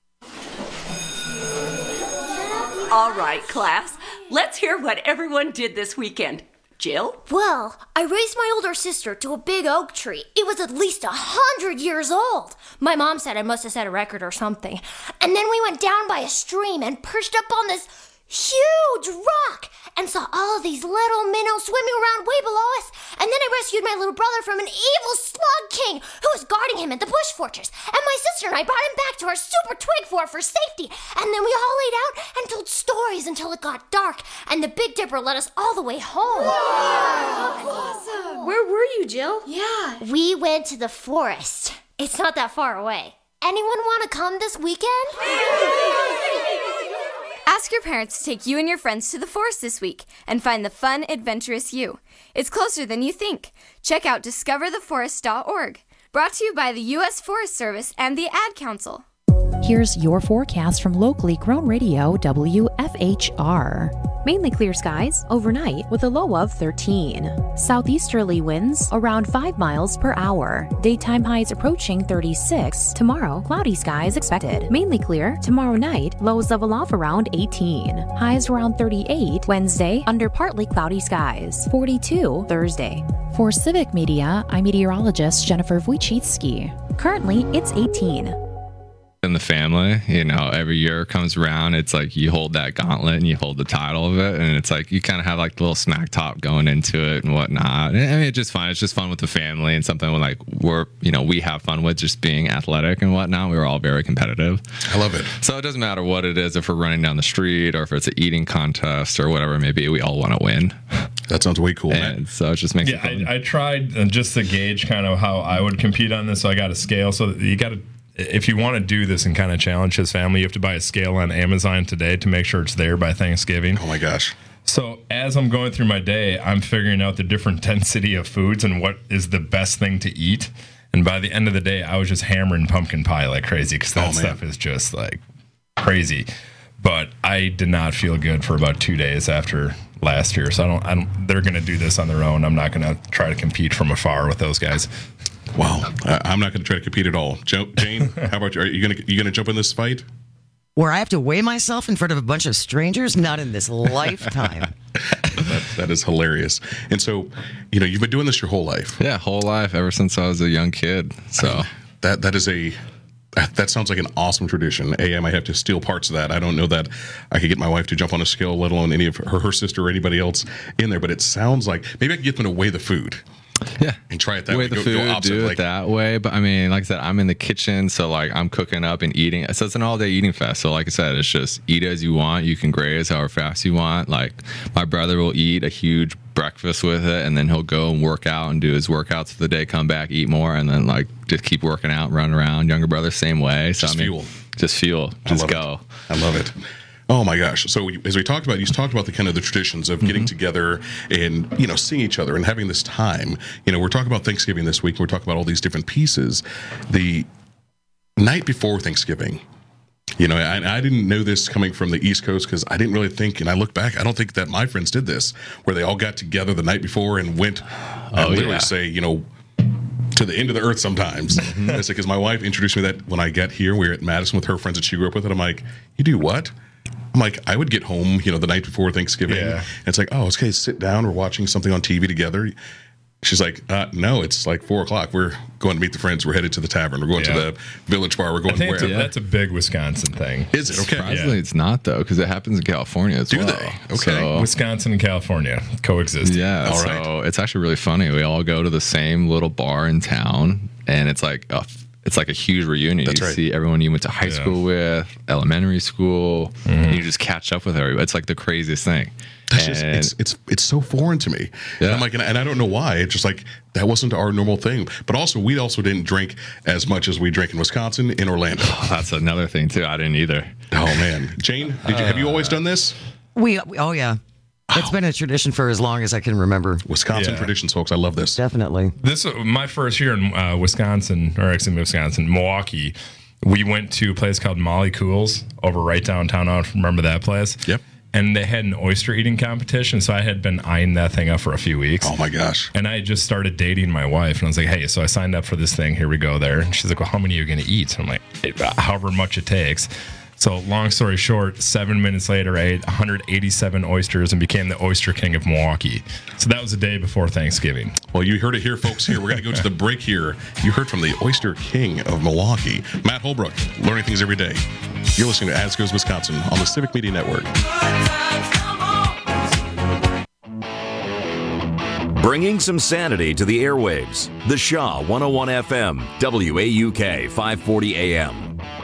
All right, class, let's hear what everyone did this weekend. Jill? Well, I raised my older sister to a big oak tree. It was at least 100 years old. My mom said I must have set a record or something. And then we went down by a stream and perched up on this huge rock and saw all of these little minnows swimming around way below us. And then I rescued my little brother from an evil slug king who was guarding him at the bush fortress. And my sister and I brought him back to our super twig fort for safety. And then we all laid out and told stories until it got dark. And the Big Dipper led us all the way home. Wow, awesome. Where were you, Jill? Yeah. We went to the forest. It's not that far away. Anyone want to come this weekend? Ask your parents to take you and your friends to the forest this week and find the fun, adventurous you. It's closer than you think. Check out discovertheforest.org. Brought to you by the U.S. Forest Service and the Ad Council. Here's your forecast from locally grown radio WFHR. Mainly clear skies overnight with a low of 13. Southeasterly winds around 5 miles per hour. Daytime highs approaching 36. Tomorrow, cloudy skies expected. Mainly clear. Tomorrow night, lows level off around 18. Highs around 38. Wednesday, under partly cloudy skies. 42 Thursday. For Civic Media, I'm meteorologist Jennifer Wojcicki. Currently, it's 18. In the family, you know, every year comes around, it's like you hold that gauntlet and you hold the title of it, and it's like you kind of have like the little smack talk going into it and whatnot. And I mean, it's just fun. It's just fun with the family and something when like we have fun with just being athletic and whatnot. We were all very competitive. I love it. So it doesn't matter what it is, if we're running down the street or if it's an eating contest or whatever it may be, we all want to win. That sounds way cool, man. So it just makes it fun. I tried just to gauge kind of how I would compete on this. So I got a scale. So you got to, if you want to do this and kind of challenge his family, you have to buy a scale on Amazon today to make sure it's there by Thanksgiving. Oh my gosh. So as I'm going through my day, I'm figuring out the different density of foods and what is the best thing to eat. And by the end of the day, I was just hammering pumpkin pie like crazy because that stuff is just like crazy. But I did not feel good for about 2 days after last year. So I don't. They're going to do this on their own. I'm not going to try to compete from afar with those guys. Wow. I'm not going to try to compete at all. Jane, how about you? Are you going to jump in this fight? Where I have to weigh myself in front of a bunch of strangers? Not in this lifetime. That is hilarious. And so, you've been doing this your whole life. Yeah, whole life, ever since I was a young kid. So that sounds like an awesome tradition. I might have to steal parts of that. I don't know that I could get my wife to jump on a scale, let alone any of her sister or anybody else in there. But it sounds like maybe I can get them to weigh the food. Yeah, and try it that way. The food, do it that way. But I mean, like I said, I'm in the kitchen, so like I'm cooking up and eating. So it's an all-day eating fest. So like I said, it's just eat as you want. You can graze however fast you want. Like my brother will eat a huge breakfast with it, and then he'll go and work out and do his workouts for the day. Come back, eat more, and then like just keep working out, run around. Younger brother, same way. So just fuel. Just fuel. Just go. I love it. Oh my gosh! So as we talked about, you talked about the kind of the traditions of getting together and seeing each other and having this time. We're talking about Thanksgiving this week. We're talking about all these different pieces. The night before Thanksgiving, I didn't know this coming from the East Coast because I didn't really think. And I look back, I don't think that my friends did this, where they all got together the night before and went and literally say, to the end of the earth sometimes. It's because my wife introduced me that when I got here, we were at Madison with her friends that she grew up with, and I'm like, you do what? I'm like, I would get home, the night before Thanksgiving. Yeah. And it's like, oh, it's okay, sit down. We're watching something on TV together. She's like, no, it's like 4 o'clock. We're going to meet the friends. We're headed to the tavern. We're going to the Village Bar. We're going wherever. That's a big Wisconsin thing. Is it? Okay. Surprisingly, it's not, though, because it happens in California as well. Do they? Okay. So, Wisconsin and California coexist. Yeah. All right. So it's actually really funny. We all go to the same little bar in town, and it's like a huge reunion. That's you right. see everyone you went to high school with, elementary school, and you just catch up with everybody. It's like the craziest thing. That's it's so foreign to me. Yeah. And I'm like, and I don't know why. It's just like that wasn't our normal thing. But also, we also didn't drink as much as we drink in Wisconsin, in Orlando. Oh, that's another thing too. I didn't either. Oh man, Jane, have you always done this? Oh yeah. It's been a tradition for as long as I can remember. Wisconsin traditions, folks. I love this. Definitely. This my first year in Milwaukee. We went to a place called Molly Cool's over right downtown. I don't remember that place. Yep. And they had an oyster eating competition, so I had been eyeing that thing up for a few weeks. Oh my gosh. And I just started dating my wife, and I was like, hey, so I signed up for this thing. Here we go there. And she's like, well, how many are you going to eat? And I'm like, however much it takes. So long story short, 7 minutes later, I ate 187 oysters and became the Oyster King of Milwaukee. So that was the day before Thanksgiving. Well, you heard it here, folks. Here, we're going to go to the break here. You heard from the Oyster King of Milwaukee, Matt Holbrook, learning things every day. You're listening to As Goes Wisconsin on the Civic Media Network. Bringing some sanity to the airwaves. The Shaw 101 FM, WAUK 540 AM.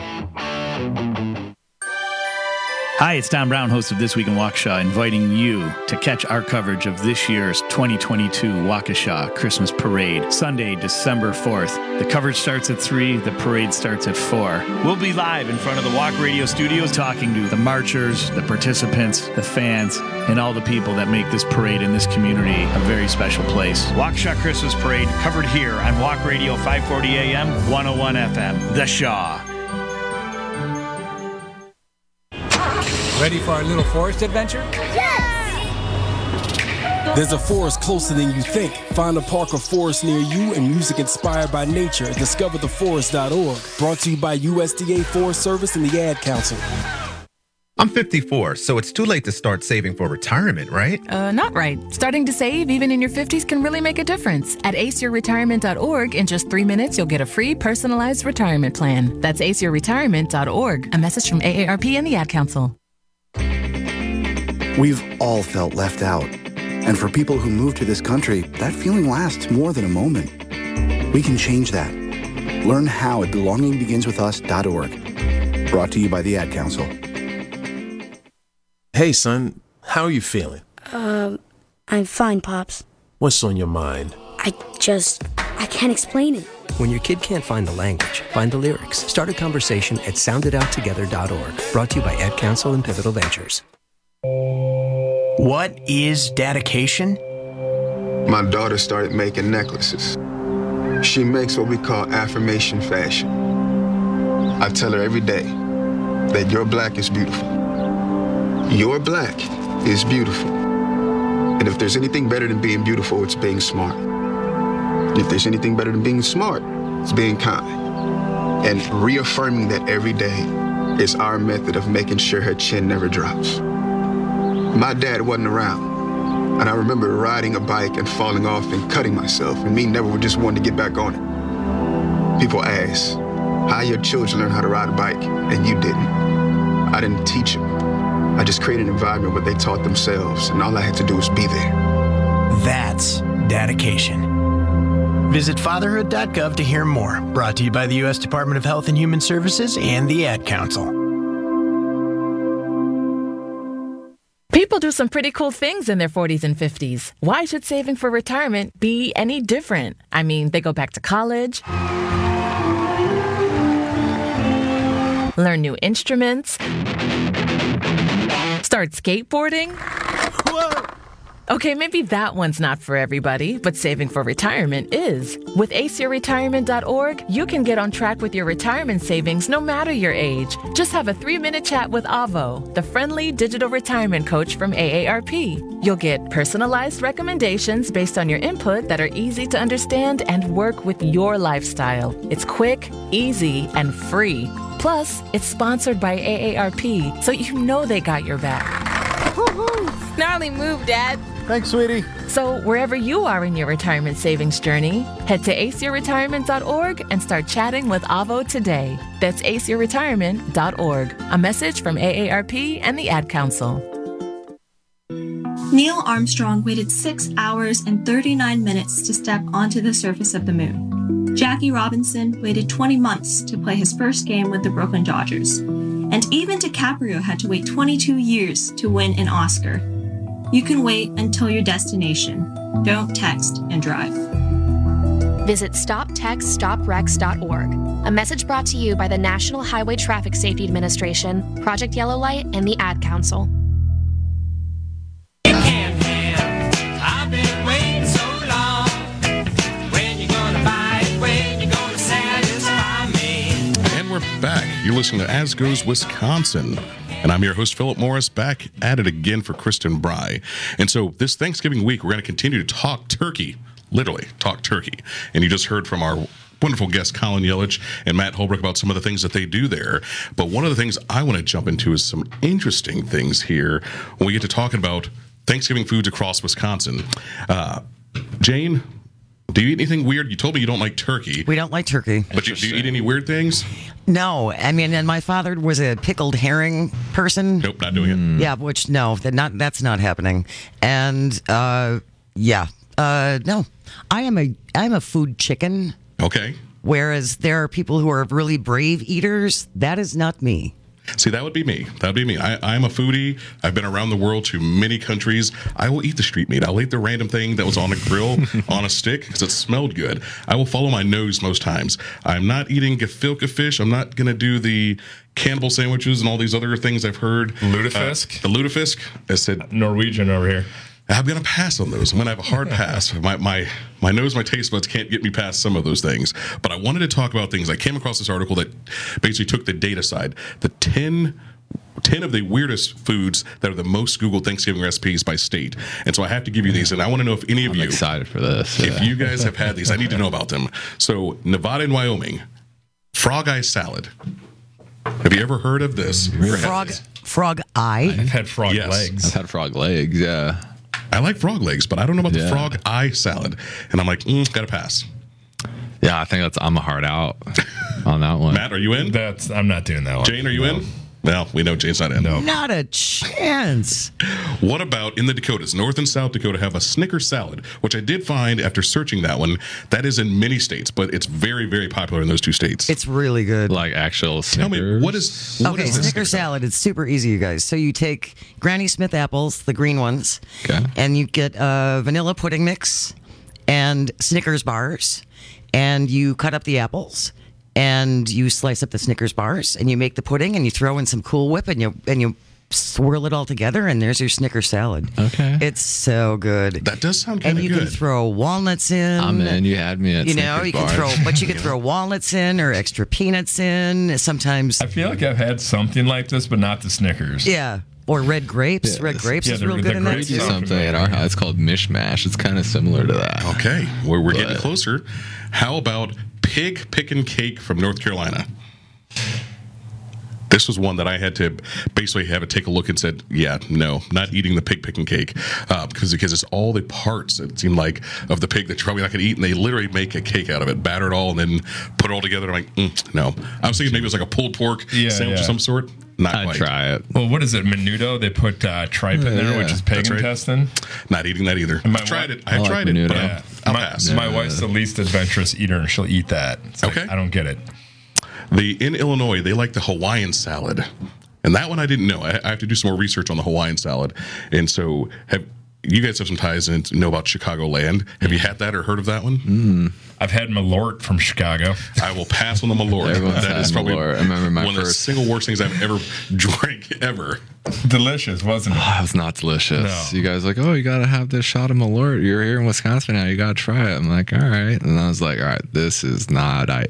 Hi, it's Tom Brown, host of This Week in Waukesha, inviting you to catch our coverage of this year's 2022 Waukesha Christmas Parade, Sunday, December 4th. The coverage starts at 3, the parade starts at 4. We'll be live in front of the Walk Radio studios talking to the marchers, the participants, the fans, and all the people that make this parade in this community a very special place. Waukesha Christmas Parade covered here on Walk Radio 540 AM, 101 FM, The Shaw. Ready for our little forest adventure? Yes! There's a forest closer than you think. Find a park or forest near you and music inspired by nature at discovertheforest.org. Brought to you by USDA Forest Service and the Ad Council. I'm 54, so it's too late to start saving for retirement, right? Not right. Starting to save even in your 50s can really make a difference. At aceyourretirement.org, in just 3 minutes, you'll get a free personalized retirement plan. That's aceyourretirement.org. A message from AARP and the Ad Council. We've all felt left out. And for people who move to this country, that feeling lasts more than a moment. We can change that. Learn how at belongingbeginswithus.org. Brought to you by the Ad Council. Hey, son, how are you feeling? I'm fine, Pops. What's on your mind? I can't explain it. When your kid can't find the language, find the lyrics. Start a conversation at soundedouttogether.org. Brought to you by Ad Council and Pivotal Ventures. What is dedication? My daughter started making necklaces. She makes what we call affirmation fashion. I tell her every day that your black is beautiful. Your black is beautiful. And if there's anything better than being beautiful, it's being smart. If there's anything better than being smart, it's being kind. And reaffirming that every day is our method of making sure her chin never drops. My dad wasn't around. And I remember riding a bike and falling off and cutting myself, and me never just wanting to get back on it. People ask, how your children learn how to ride a bike, and you didn't. I didn't teach them. I just created an environment where they taught themselves, and all I had to do was be there. That's dedication. Visit fatherhood.gov to hear more. Brought to you by the U.S. Department of Health and Human Services and the Ad Council. People do some pretty cool things in their 40s and 50s. Why should saving for retirement be any different? I mean, they go back to college, learn new instruments, start skateboarding. Whoa! Okay, maybe that one's not for everybody, but saving for retirement is. With aceyourretirement.org, you can get on track with your retirement savings no matter your age. Just have a 3-minute chat with Avo, the friendly digital retirement coach from AARP. You'll get personalized recommendations based on your input that are easy to understand and work with your lifestyle. It's quick, easy, and free. Plus, it's sponsored by AARP, so you know they got your back. Woo-hoo. Gnarly move, Dad. Thanks, sweetie. So wherever you are in your retirement savings journey, head to aceyourretirement.org and start chatting with Avo today. That's aceyourretirement.org. A message from AARP and the Ad Council. Neil Armstrong waited 6 hours and 39 minutes to step onto the surface of the moon. Jackie Robinson waited 20 months to play his first game with the Brooklyn Dodgers. And even DiCaprio had to wait 22 years to win an Oscar. You can wait until your destination. Don't text and drive. Visit StopTextStopWrecks.org. A message brought to you by the National Highway Traffic Safety Administration, Project Yellow Light, and the Ad Council. I've been waiting so long. When you gonna buy it? When you gonna satisfy me? And we're back. You're listening to As Goes Wisconsin. And I'm your host, Philip Morris, back at it again for Kristen Bry. And so this Thanksgiving week, we're going to continue to talk turkey, literally talk turkey. And you just heard from our wonderful guests, Colin Yelich and Matt Holbrook, about some of the things that they do there. But one of the things I want to jump into is some interesting things here when we get to talking about Thanksgiving foods across Wisconsin. Jane, do you eat anything weird? You told me you don't like turkey. We don't like turkey. But do you eat any weird things? No. I mean, and my father was a pickled herring person. Nope, not doing it. Yeah, which, no, that's not happening. And, no. I'm a food chicken. Okay. Whereas there are people who are really brave eaters. That is not me. See, that would be me. That would be me. I'm a foodie. I've been around the world to many countries. I will eat the street meat. I'll eat the random thing that was on a grill on a stick because it smelled good. I will follow my nose most times. I'm not eating gefilte fish. I'm not going to do the cannibal sandwiches and all these other things I've heard. Lutefisk? The lutefisk. I said Norwegian over here. I'm going to pass on those. I'm going to have a hard pass. My nose, my taste buds can't get me past some of those things. But I wanted to talk about things. I came across this article that basically took the data side. The 10 of the weirdest foods that are the most Googled Thanksgiving recipes by state. And so I have to give you these. And I want to know if any of you... I'm excited for this. If you guys have had these, I need to know about them. So Nevada and Wyoming, frog eye salad. Have you ever heard of this? Frog eye? I've had frog legs. I've had frog legs, yeah. I like frog legs, but I don't know about the frog eye salad. And I'm like, gotta pass. Yeah, I think I'm a hard out on that one. Matt, are you in? I'm not doing that one. Jane, are you in? Well, we know Jane's not in. No. Not a chance. What about in the Dakotas? North and South Dakota have a Snicker salad, which I did find after searching that one. That is in many states, but it's very, very popular in those two states. It's really good. Like actual Snickers. Tell me, what is Snicker salad? It's super easy, you guys. So you take Granny Smith apples, the green ones, and you get a vanilla pudding mix and Snickers bars, and you cut up the apples. And you slice up the Snickers bars, and you make the pudding, and you throw in some Cool Whip, and you swirl it all together, and there's your Snickers salad. Okay. It's so good. That does sound kind And of you good. can throw walnuts in. I'm in. You had me at You know, Snickers you can bars. throw, but you can throw walnuts in or extra peanuts in. Sometimes, I feel like I've had something like this, but not the Snickers. yeah. Or red grapes. Red grapes is real good in that We do too. something at our house. It's called mishmash. It's kind of similar to that. Okay, we're getting closer. How about pig pickin' cake from North Carolina? This was one that I had to basically have it take a look and said, yeah, no, not eating the pig picking cake because it's all the parts, it seemed like, of the pig that you're probably not going to eat, and they literally make a cake out of it, batter it all, and then put it all together. I'm like, no. I was thinking maybe it was like a pulled pork sandwich of some sort. Not I'd quite. try it. Well, what is it? Menudo? They put tripe in there, which is pig That's right. intestine. Not eating that either. I've tried it. I've like tried it, but menudo. I'll pass. My wife's the least adventurous eater, and she'll eat that. It's like, I don't get it. In Illinois, they like the Hawaiian salad. And that one I didn't know. I have to do some more research on the Hawaiian salad. And so, you guys have some ties and know about Chicagoland. Have you had that or heard of that one? I've had Malort from Chicago. I will pass on the Malort. Everyone's That had is probably Malort. I remember my one of the first- single worst things I've ever drank ever. Delicious, wasn't it? Oh, it was not delicious. No. You guys like, oh, you got to have this shot of Malort. You're here in Wisconsin now. You got to try it. I'm like, all right. And I was like, all right, this is not it.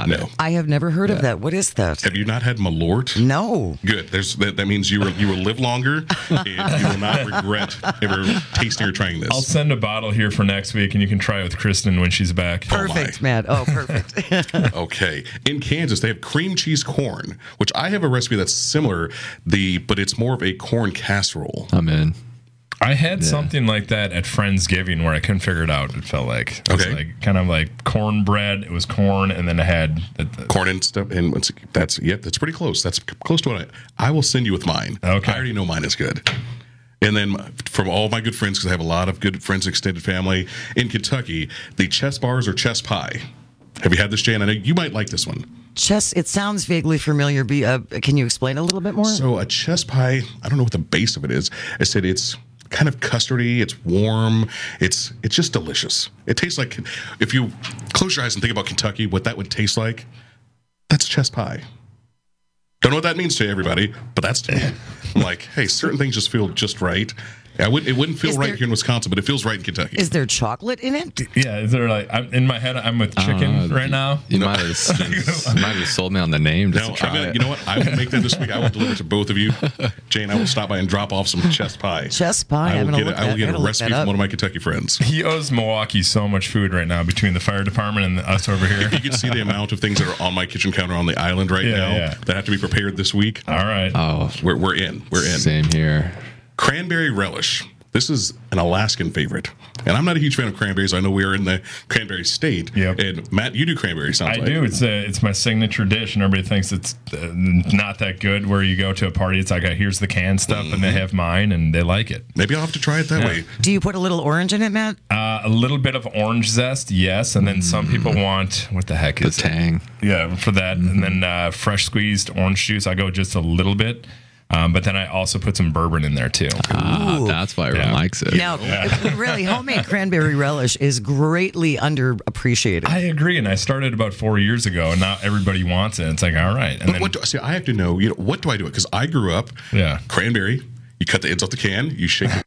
I have never heard of that. What is that? Have you not had Malort? No. Good. That means you will live longer, and you will not regret ever tasting or trying this. I'll send a bottle here for next week, and you can try it with Kristen when she's back. Perfect, Matt. Oh, perfect. Okay. In Kansas, they have cream cheese corn, which I have a recipe that's similar, but it's more of a corn casserole. I'm in. I had something like that at Friendsgiving where I couldn't figure it out. It felt like it was like kind of like cornbread. It was corn, and then it had corn and stuff. And that's pretty close. That's close to what I will send you with mine. Okay. I already know mine is good. And then from all my good friends, because I have a lot of good friends, extended family in Kentucky, the chess bars or chess pie. Have you had this, Jan? I know you might like this one. Chess, it sounds vaguely familiar. Can you explain a little bit more? So a chess pie, I don't know what the base of it is. I said it's kind of custardy. It's warm. It's just delicious. It tastes like, if you close your eyes and think about Kentucky, what that would taste like, that's chess pie. Don't know what that means to everybody, but that's to me. I'm like, hey, certain things just feel just right. It wouldn't feel right here in Wisconsin, but it feels right in Kentucky. Is there chocolate in it? Yeah, is there in my head, I'm with chicken right now. You might have sold me on the name just to try it. You know what? I will make that this week. I will deliver to both of you. Jane, I will stop by and drop off some chess pie. Chess pie? I will get a recipe from one of my Kentucky friends. He owes Milwaukee so much food right now between the fire department and us over here. If you could see the amount of things that are on my kitchen counter on the island now that have to be prepared this week. All right. Oh, we're in. We're in. Same here. Cranberry relish. This is an Alaskan favorite. And I'm not a huge fan of cranberries. I know we are in the cranberry state. Yep. And Matt, you do cranberry, sounds like. I do. It's my signature dish, and everybody thinks it's not that good where you go to a party. It's like, here's the canned stuff, and they have mine, and they like it. Maybe I'll have to try it that way. Do you put a little orange in it, Matt? A little bit of orange zest, yes. And then some people want, what the heck is the tang? Yeah, for that. And then fresh squeezed orange juice, I go just a little bit. But then I also put some bourbon in there too. That's why everyone likes it. Now, really, homemade cranberry relish is greatly underappreciated. I agree, and I started about 4 years ago, and now everybody wants it. It's like, all right. And I have to know, what do I do? Because I grew up, cranberry, you cut the ends off the can, you shake it.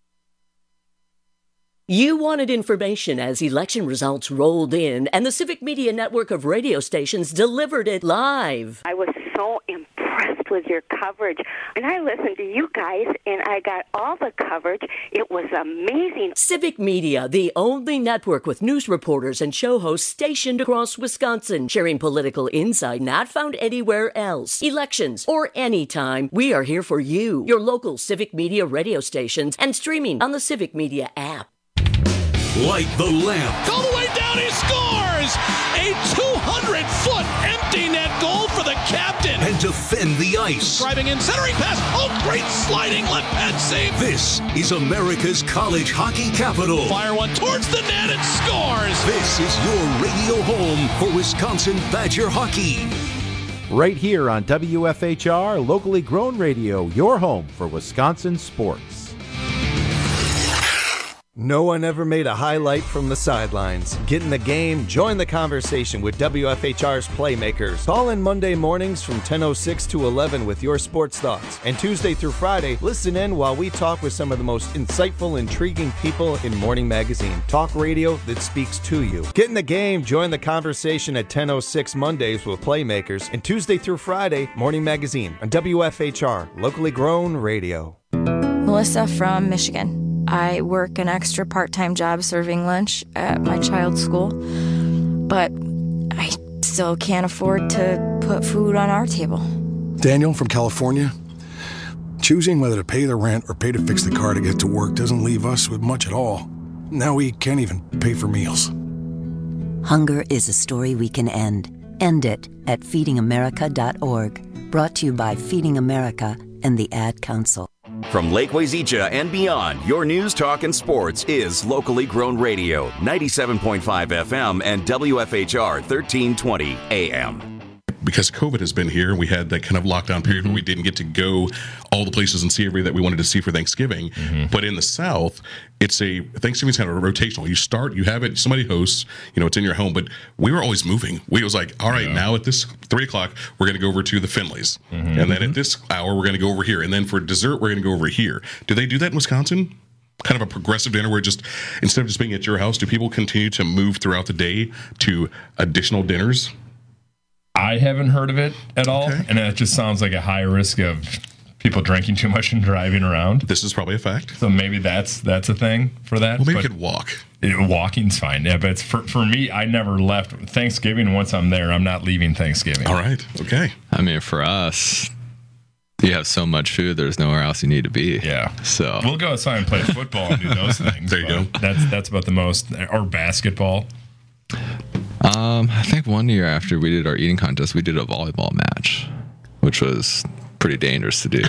You wanted information as election results rolled in, and the Civic Media network of radio stations delivered it live. I was so impressed with your coverage, and I listened to you guys, and I got all the coverage. It was amazing. Civic Media, the only network with news reporters and show hosts stationed across Wisconsin, sharing political insight not found anywhere else. Elections or anytime, we are here for you, your local Civic Media radio stations, and streaming on the Civic Media app. Light the lamp. All the way down, he scores! A 200-foot empty net goal for the captain. And defend the ice. Driving in, centering pass. Oh, great sliding left pad save. This is America's college hockey capital. Fire one towards the net and scores. This is your radio home for Wisconsin Badger hockey. Right here on WFHR, locally grown radio, your home for Wisconsin sports. No one ever made a highlight from the sidelines. Get in the game, join the conversation with WFHR's Playmakers. Call in Monday mornings from 10:06 to 11 with your sports thoughts. And Tuesday through Friday, listen in while we talk with some of the most insightful, intriguing people in Morning Magazine. Talk radio that speaks to you. Get in the game, join the conversation at 10:06 Mondays with Playmakers. And Tuesday through Friday, Morning Magazine on WFHR, locally grown radio. Melissa from Michigan. I work an extra part-time job serving lunch at my child's school, but I still can't afford to put food on our table. Daniel from California. Choosing whether to pay the rent or pay to fix the car to get to work doesn't leave us with much at all. Now we can't even pay for meals. Hunger is a story we can end. End it at feedingamerica.org. Brought to you by Feeding America and the Ad Council. From Lake Wazeecha and beyond, your news, talk, and sports is locally grown radio, 97.5 FM and WFHR 1320 AM. Because COVID has been here, we had that kind of lockdown period where we didn't get to go all the places and see everybody that we wanted to see for Thanksgiving. But in the South, Thanksgiving's kind of rotational. You start, you have it, somebody hosts, it's in your home, but we were always moving. We was like, all right, now at this 3 o'clock, we're going to go over to the Finleys. And then at this hour, we're going to go over here. And then for dessert, we're going to go over here. Do they do that in Wisconsin? Kind of a progressive dinner where just, instead of just being at your house, do people continue to move throughout the day to additional dinners? I haven't heard of it at all, and it just sounds like a high risk of people drinking too much and driving around. This is probably a fact. So maybe that's a thing for that. Well, maybe you could walk. Walking's fine, yeah, but it's for me, I never left Thanksgiving. Once I'm there, I'm not leaving Thanksgiving. All right, okay. I mean, for us, you have so much food, there's nowhere else you need to be. Yeah. So we'll go outside and play football and do those things. There you go. That's about the most, or basketball. I think one year after we did our eating contest, we did a volleyball match, which was pretty dangerous to do.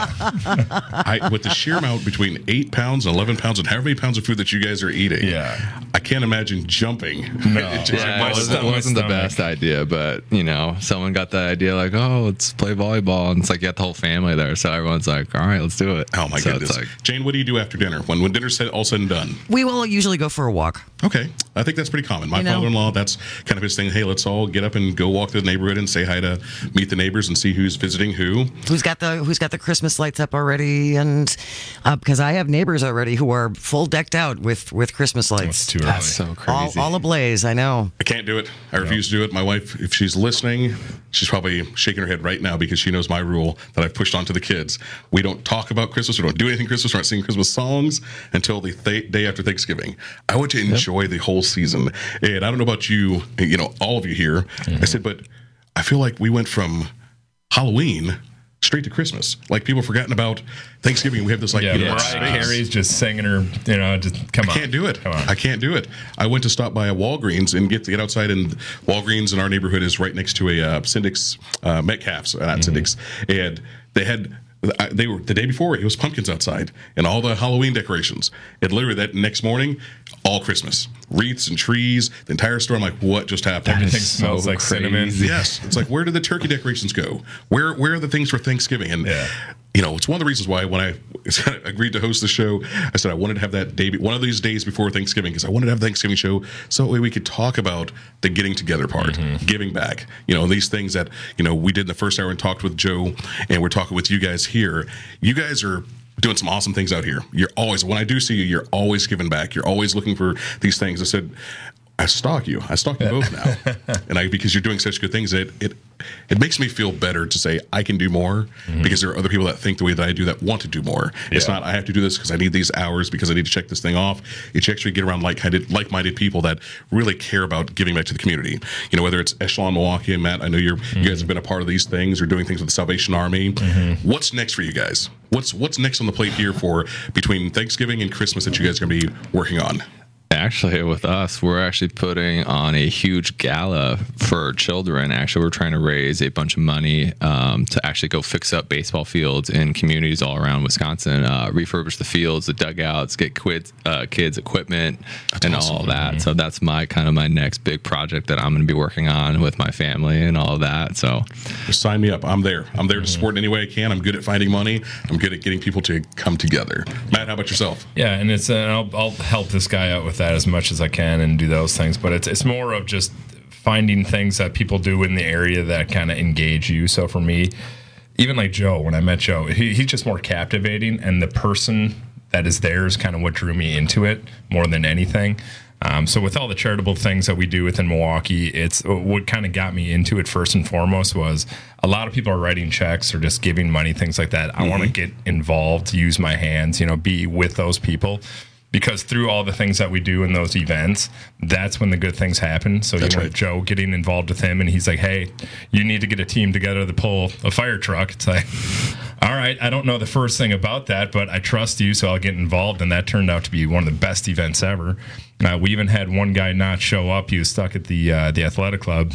With the sheer amount between 8 pounds and 11 pounds and however many pounds of food that you guys are eating, I can't imagine jumping. No. It wasn't the best idea, but, someone got the idea like, oh, let's play volleyball. And it's like you got the whole family there. So everyone's like, all right, let's do it. Oh, my goodness. Jane, what do you do after dinner? When dinner's all said and done? We will usually go for a walk. Okay. I think that's pretty common. My father-in-law, that's kind of his thing. Hey, let's all get up and go walk through the neighborhood and say hi to meet the neighbors and see who's visiting who. Who's got the Christmas lights up already? And because I have neighbors already who are full decked out with Christmas lights. That's too early. That's so crazy. All ablaze. I know. I can't do it. I refuse to do it. My wife, if she's listening, she's probably shaking her head right now because she knows my rule that I've pushed onto the kids. We don't talk about Christmas. We don't do anything Christmas. We're not singing Christmas songs until the day after Thanksgiving. I want to enjoy the whole season. And I don't know about you, all of you here. I said, but I feel like we went from Halloween straight to Christmas. Like people forgotten about Thanksgiving. We have this Mariah Carey's just singing her, just come on. I can't do it. I can't do it. I went to stop by a Walgreens and get outside, and Walgreens in our neighborhood is right next to a Syndics, Metcalf's, not Syndics, and they were the day before it was pumpkins outside and all the Halloween decorations. And literally that next morning, all Christmas wreaths and trees, the entire store. I'm like, what just happened? Everything smells like cinnamon. Yes, it's like, where did the turkey decorations go? Where are the things for Thanksgiving? And it's one of the reasons why when I agreed to host the show, I said I wanted to have that day, one of these days before Thanksgiving, because I wanted to have a Thanksgiving show so that way we could talk about the getting together part, giving back. These things that we did in the first hour and talked with Joe, and we're talking with you guys here. You guys are doing some awesome things out here. You're always, when I do see you, you're always giving back. You're always looking for these things. I said, I stalk you both now, and because you're doing such good things, it makes me feel better to say I can do more because there are other people that think the way that I do that want to do more. It's not I have to do this because I need these hours because I need to check this thing off. It's actually get around like-minded people that really care about giving back to the community. Whether it's Echelon Milwaukee and Matt, I know you guys have been a part of these things or doing things with the Salvation Army. What's next for you guys? What's next on the plate here for between Thanksgiving and Christmas that you guys are going to be working on? actually, with us, we're actually putting on a huge gala for children. Actually, we're trying to raise a bunch of money to actually go fix up baseball fields in communities all around Wisconsin, refurbish the fields, the dugouts, get kids equipment, and awesome. All that. So that's my next big project that I'm going to be working on with my family and all of that. So just sign me up. I'm there. I'm there to support in any way I can. I'm good at finding money. I'm good at getting people to come together. Matt, how about yourself? Yeah, and it's I'll help this guy out with that as much as I can and do those things. But it's more of just finding things that people do in the area that kind of engage you. So for me, even like Joe, when I met Joe, he's just more captivating, and the person that is there is kind of what drew me into it more than anything. So with all the charitable things that we do within Milwaukee, it's what kind of got me into it first and foremost was a lot of people are writing checks or just giving money, things like that. I want to get involved, use my hands, be with those people. Because through all the things that we do in those events, that's when the good things happen. So you want Joe getting involved with him, and he's like, hey, you need to get a team together to pull a fire truck. It's like, all right, I don't know the first thing about that, but I trust you, so I'll get involved. And that turned out to be one of the best events ever. We even had one guy not show up. He was stuck at the athletic club.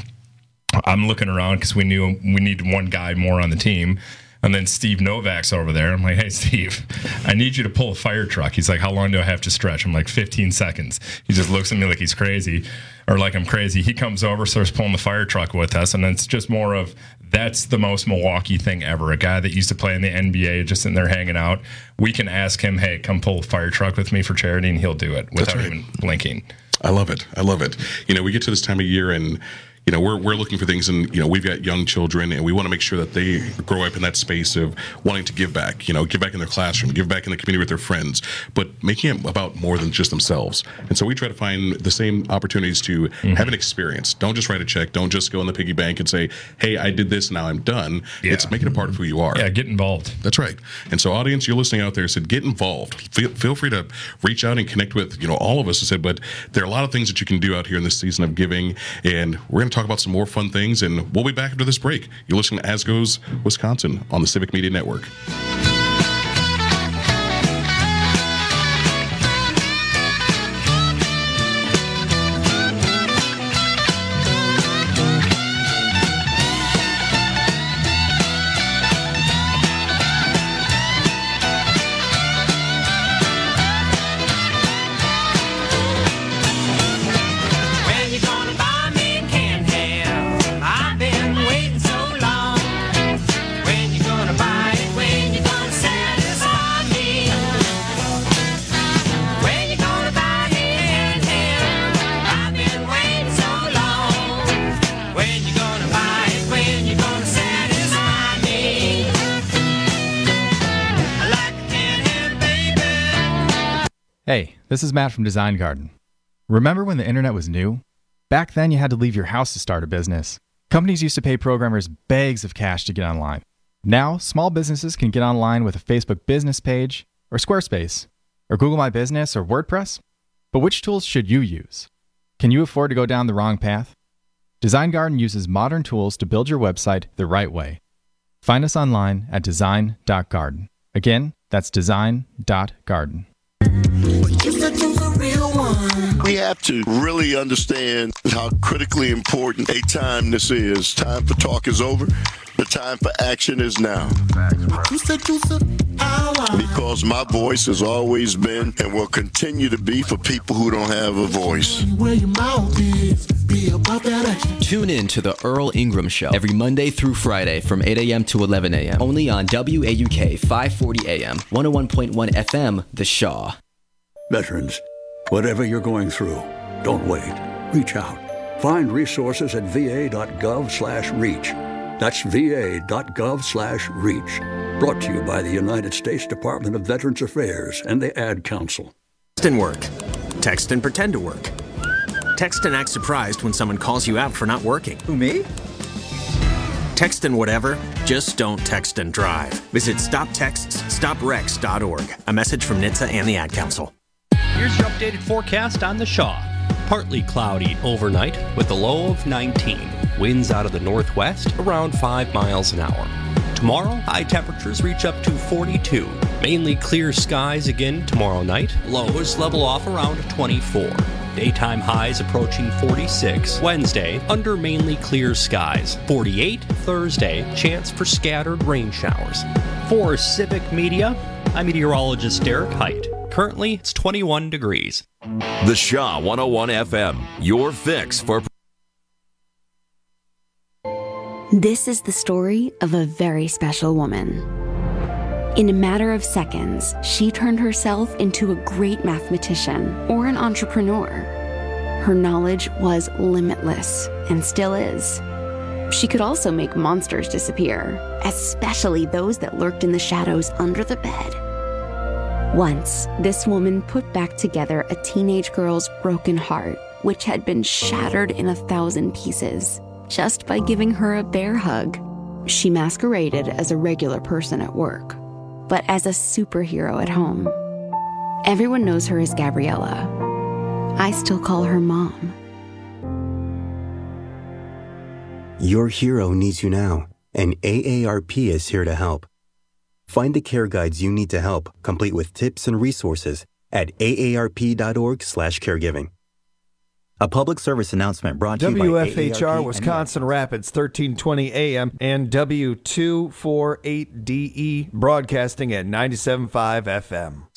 I'm looking around because we knew we needed one guy more on the team. And then Steve Novak's over there. I'm like, hey, Steve, I need you to pull a fire truck. He's like, how long do I have to stretch? I'm like, 15 seconds. He just looks at me like he's crazy or like I'm crazy. He comes over, starts pulling the fire truck with us. And it's just more of that's the most Milwaukee thing ever. A guy that used to play in the NBA, just sitting there hanging out. We can ask him, hey, come pull a fire truck with me for charity, and he'll do it without even blinking. I love it. I love it. We get to this time of year and we're looking for things, and we've got young children, and we want to make sure that they grow up in that space of wanting to give back. Give back in their classroom, give back in the community with their friends, but making it about more than just themselves. And so we try to find the same opportunities to have an experience. Don't just write a check. Don't just go in the piggy bank and say, "Hey, I did this, now I'm done." Yeah. It's making it a part of who you are. Yeah, get involved. That's right. And so, audience, you're listening out there, said get involved. Feel free to reach out and connect with all of us. I said, but there are a lot of things that you can do out here in this season of giving, and we're going to talk about some more fun things, and we'll be back after this break. You're listening to As Goes Wisconsin on the Civic Media Network. Hey, this is Matt from Design Garden. Remember when the internet was new? Back then you had to leave your house to start a business. Companies used to pay programmers bags of cash to get online. Now, small businesses can get online with a Facebook business page, or Squarespace, or Google My Business, or WordPress. But which tools should you use? Can you afford to go down the wrong path? Design Garden uses modern tools to build your website the right way. Find us online at design.garden. Again, that's design.garden. We have to really understand how critically important a time this is. Time for talk is over. The time for action is now. Because my voice has always been and will continue to be for people who don't have a voice. Tune in to the Earl Ingram Show every Monday through Friday from 8 a.m. to 11 a.m. Only on WAUK 540 AM, 101.1 FM, The Shaw. Veterans, whatever you're going through, don't wait. Reach out. Find resources at va.gov/reach. That's va.gov/reach. Brought to you by the United States Department of Veterans Affairs and the Ad Council. Text and work. Text and pretend to work. Text and act surprised when someone calls you out for not working. Who, me? Text and whatever, just don't text and drive. Visit StopTextsStopWrecks.org. A message from NHTSA and the Ad Council. Here's your updated forecast on the Shaw. Partly cloudy overnight with a low of 19. Winds out of the northwest around 5 miles an hour. Tomorrow, high temperatures reach up to 42. Mainly clear skies again tomorrow night. Lows level off around 24. Daytime highs approaching 46. Wednesday, under mainly clear skies. 48 Thursday, chance for scattered rain showers. For Civic Media, I'm meteorologist Derek Height. Currently, it's 21 degrees. The Shaw 101 FM, your fix for... This is the story of a very special woman. In a matter of seconds, she turned herself into a great mathematician or an entrepreneur. Her knowledge was limitless and still is. She could also make monsters disappear, especially those that lurked in the shadows under the bed. Once, this woman put back together a teenage girl's broken heart, which had been shattered in 1,000 pieces, just by giving her a bear hug. She masqueraded as a regular person at work, but as a superhero at home. Everyone knows her as Gabriella. I still call her Mom. Your hero needs you now, and AARP is here to help. Find the care guides you need to help, complete with tips and resources at aarp.org/caregiving. A public service announcement brought to you by WFHR Wisconsin Rapids, 1320 AM and W248DE, broadcasting at 97.5 FM.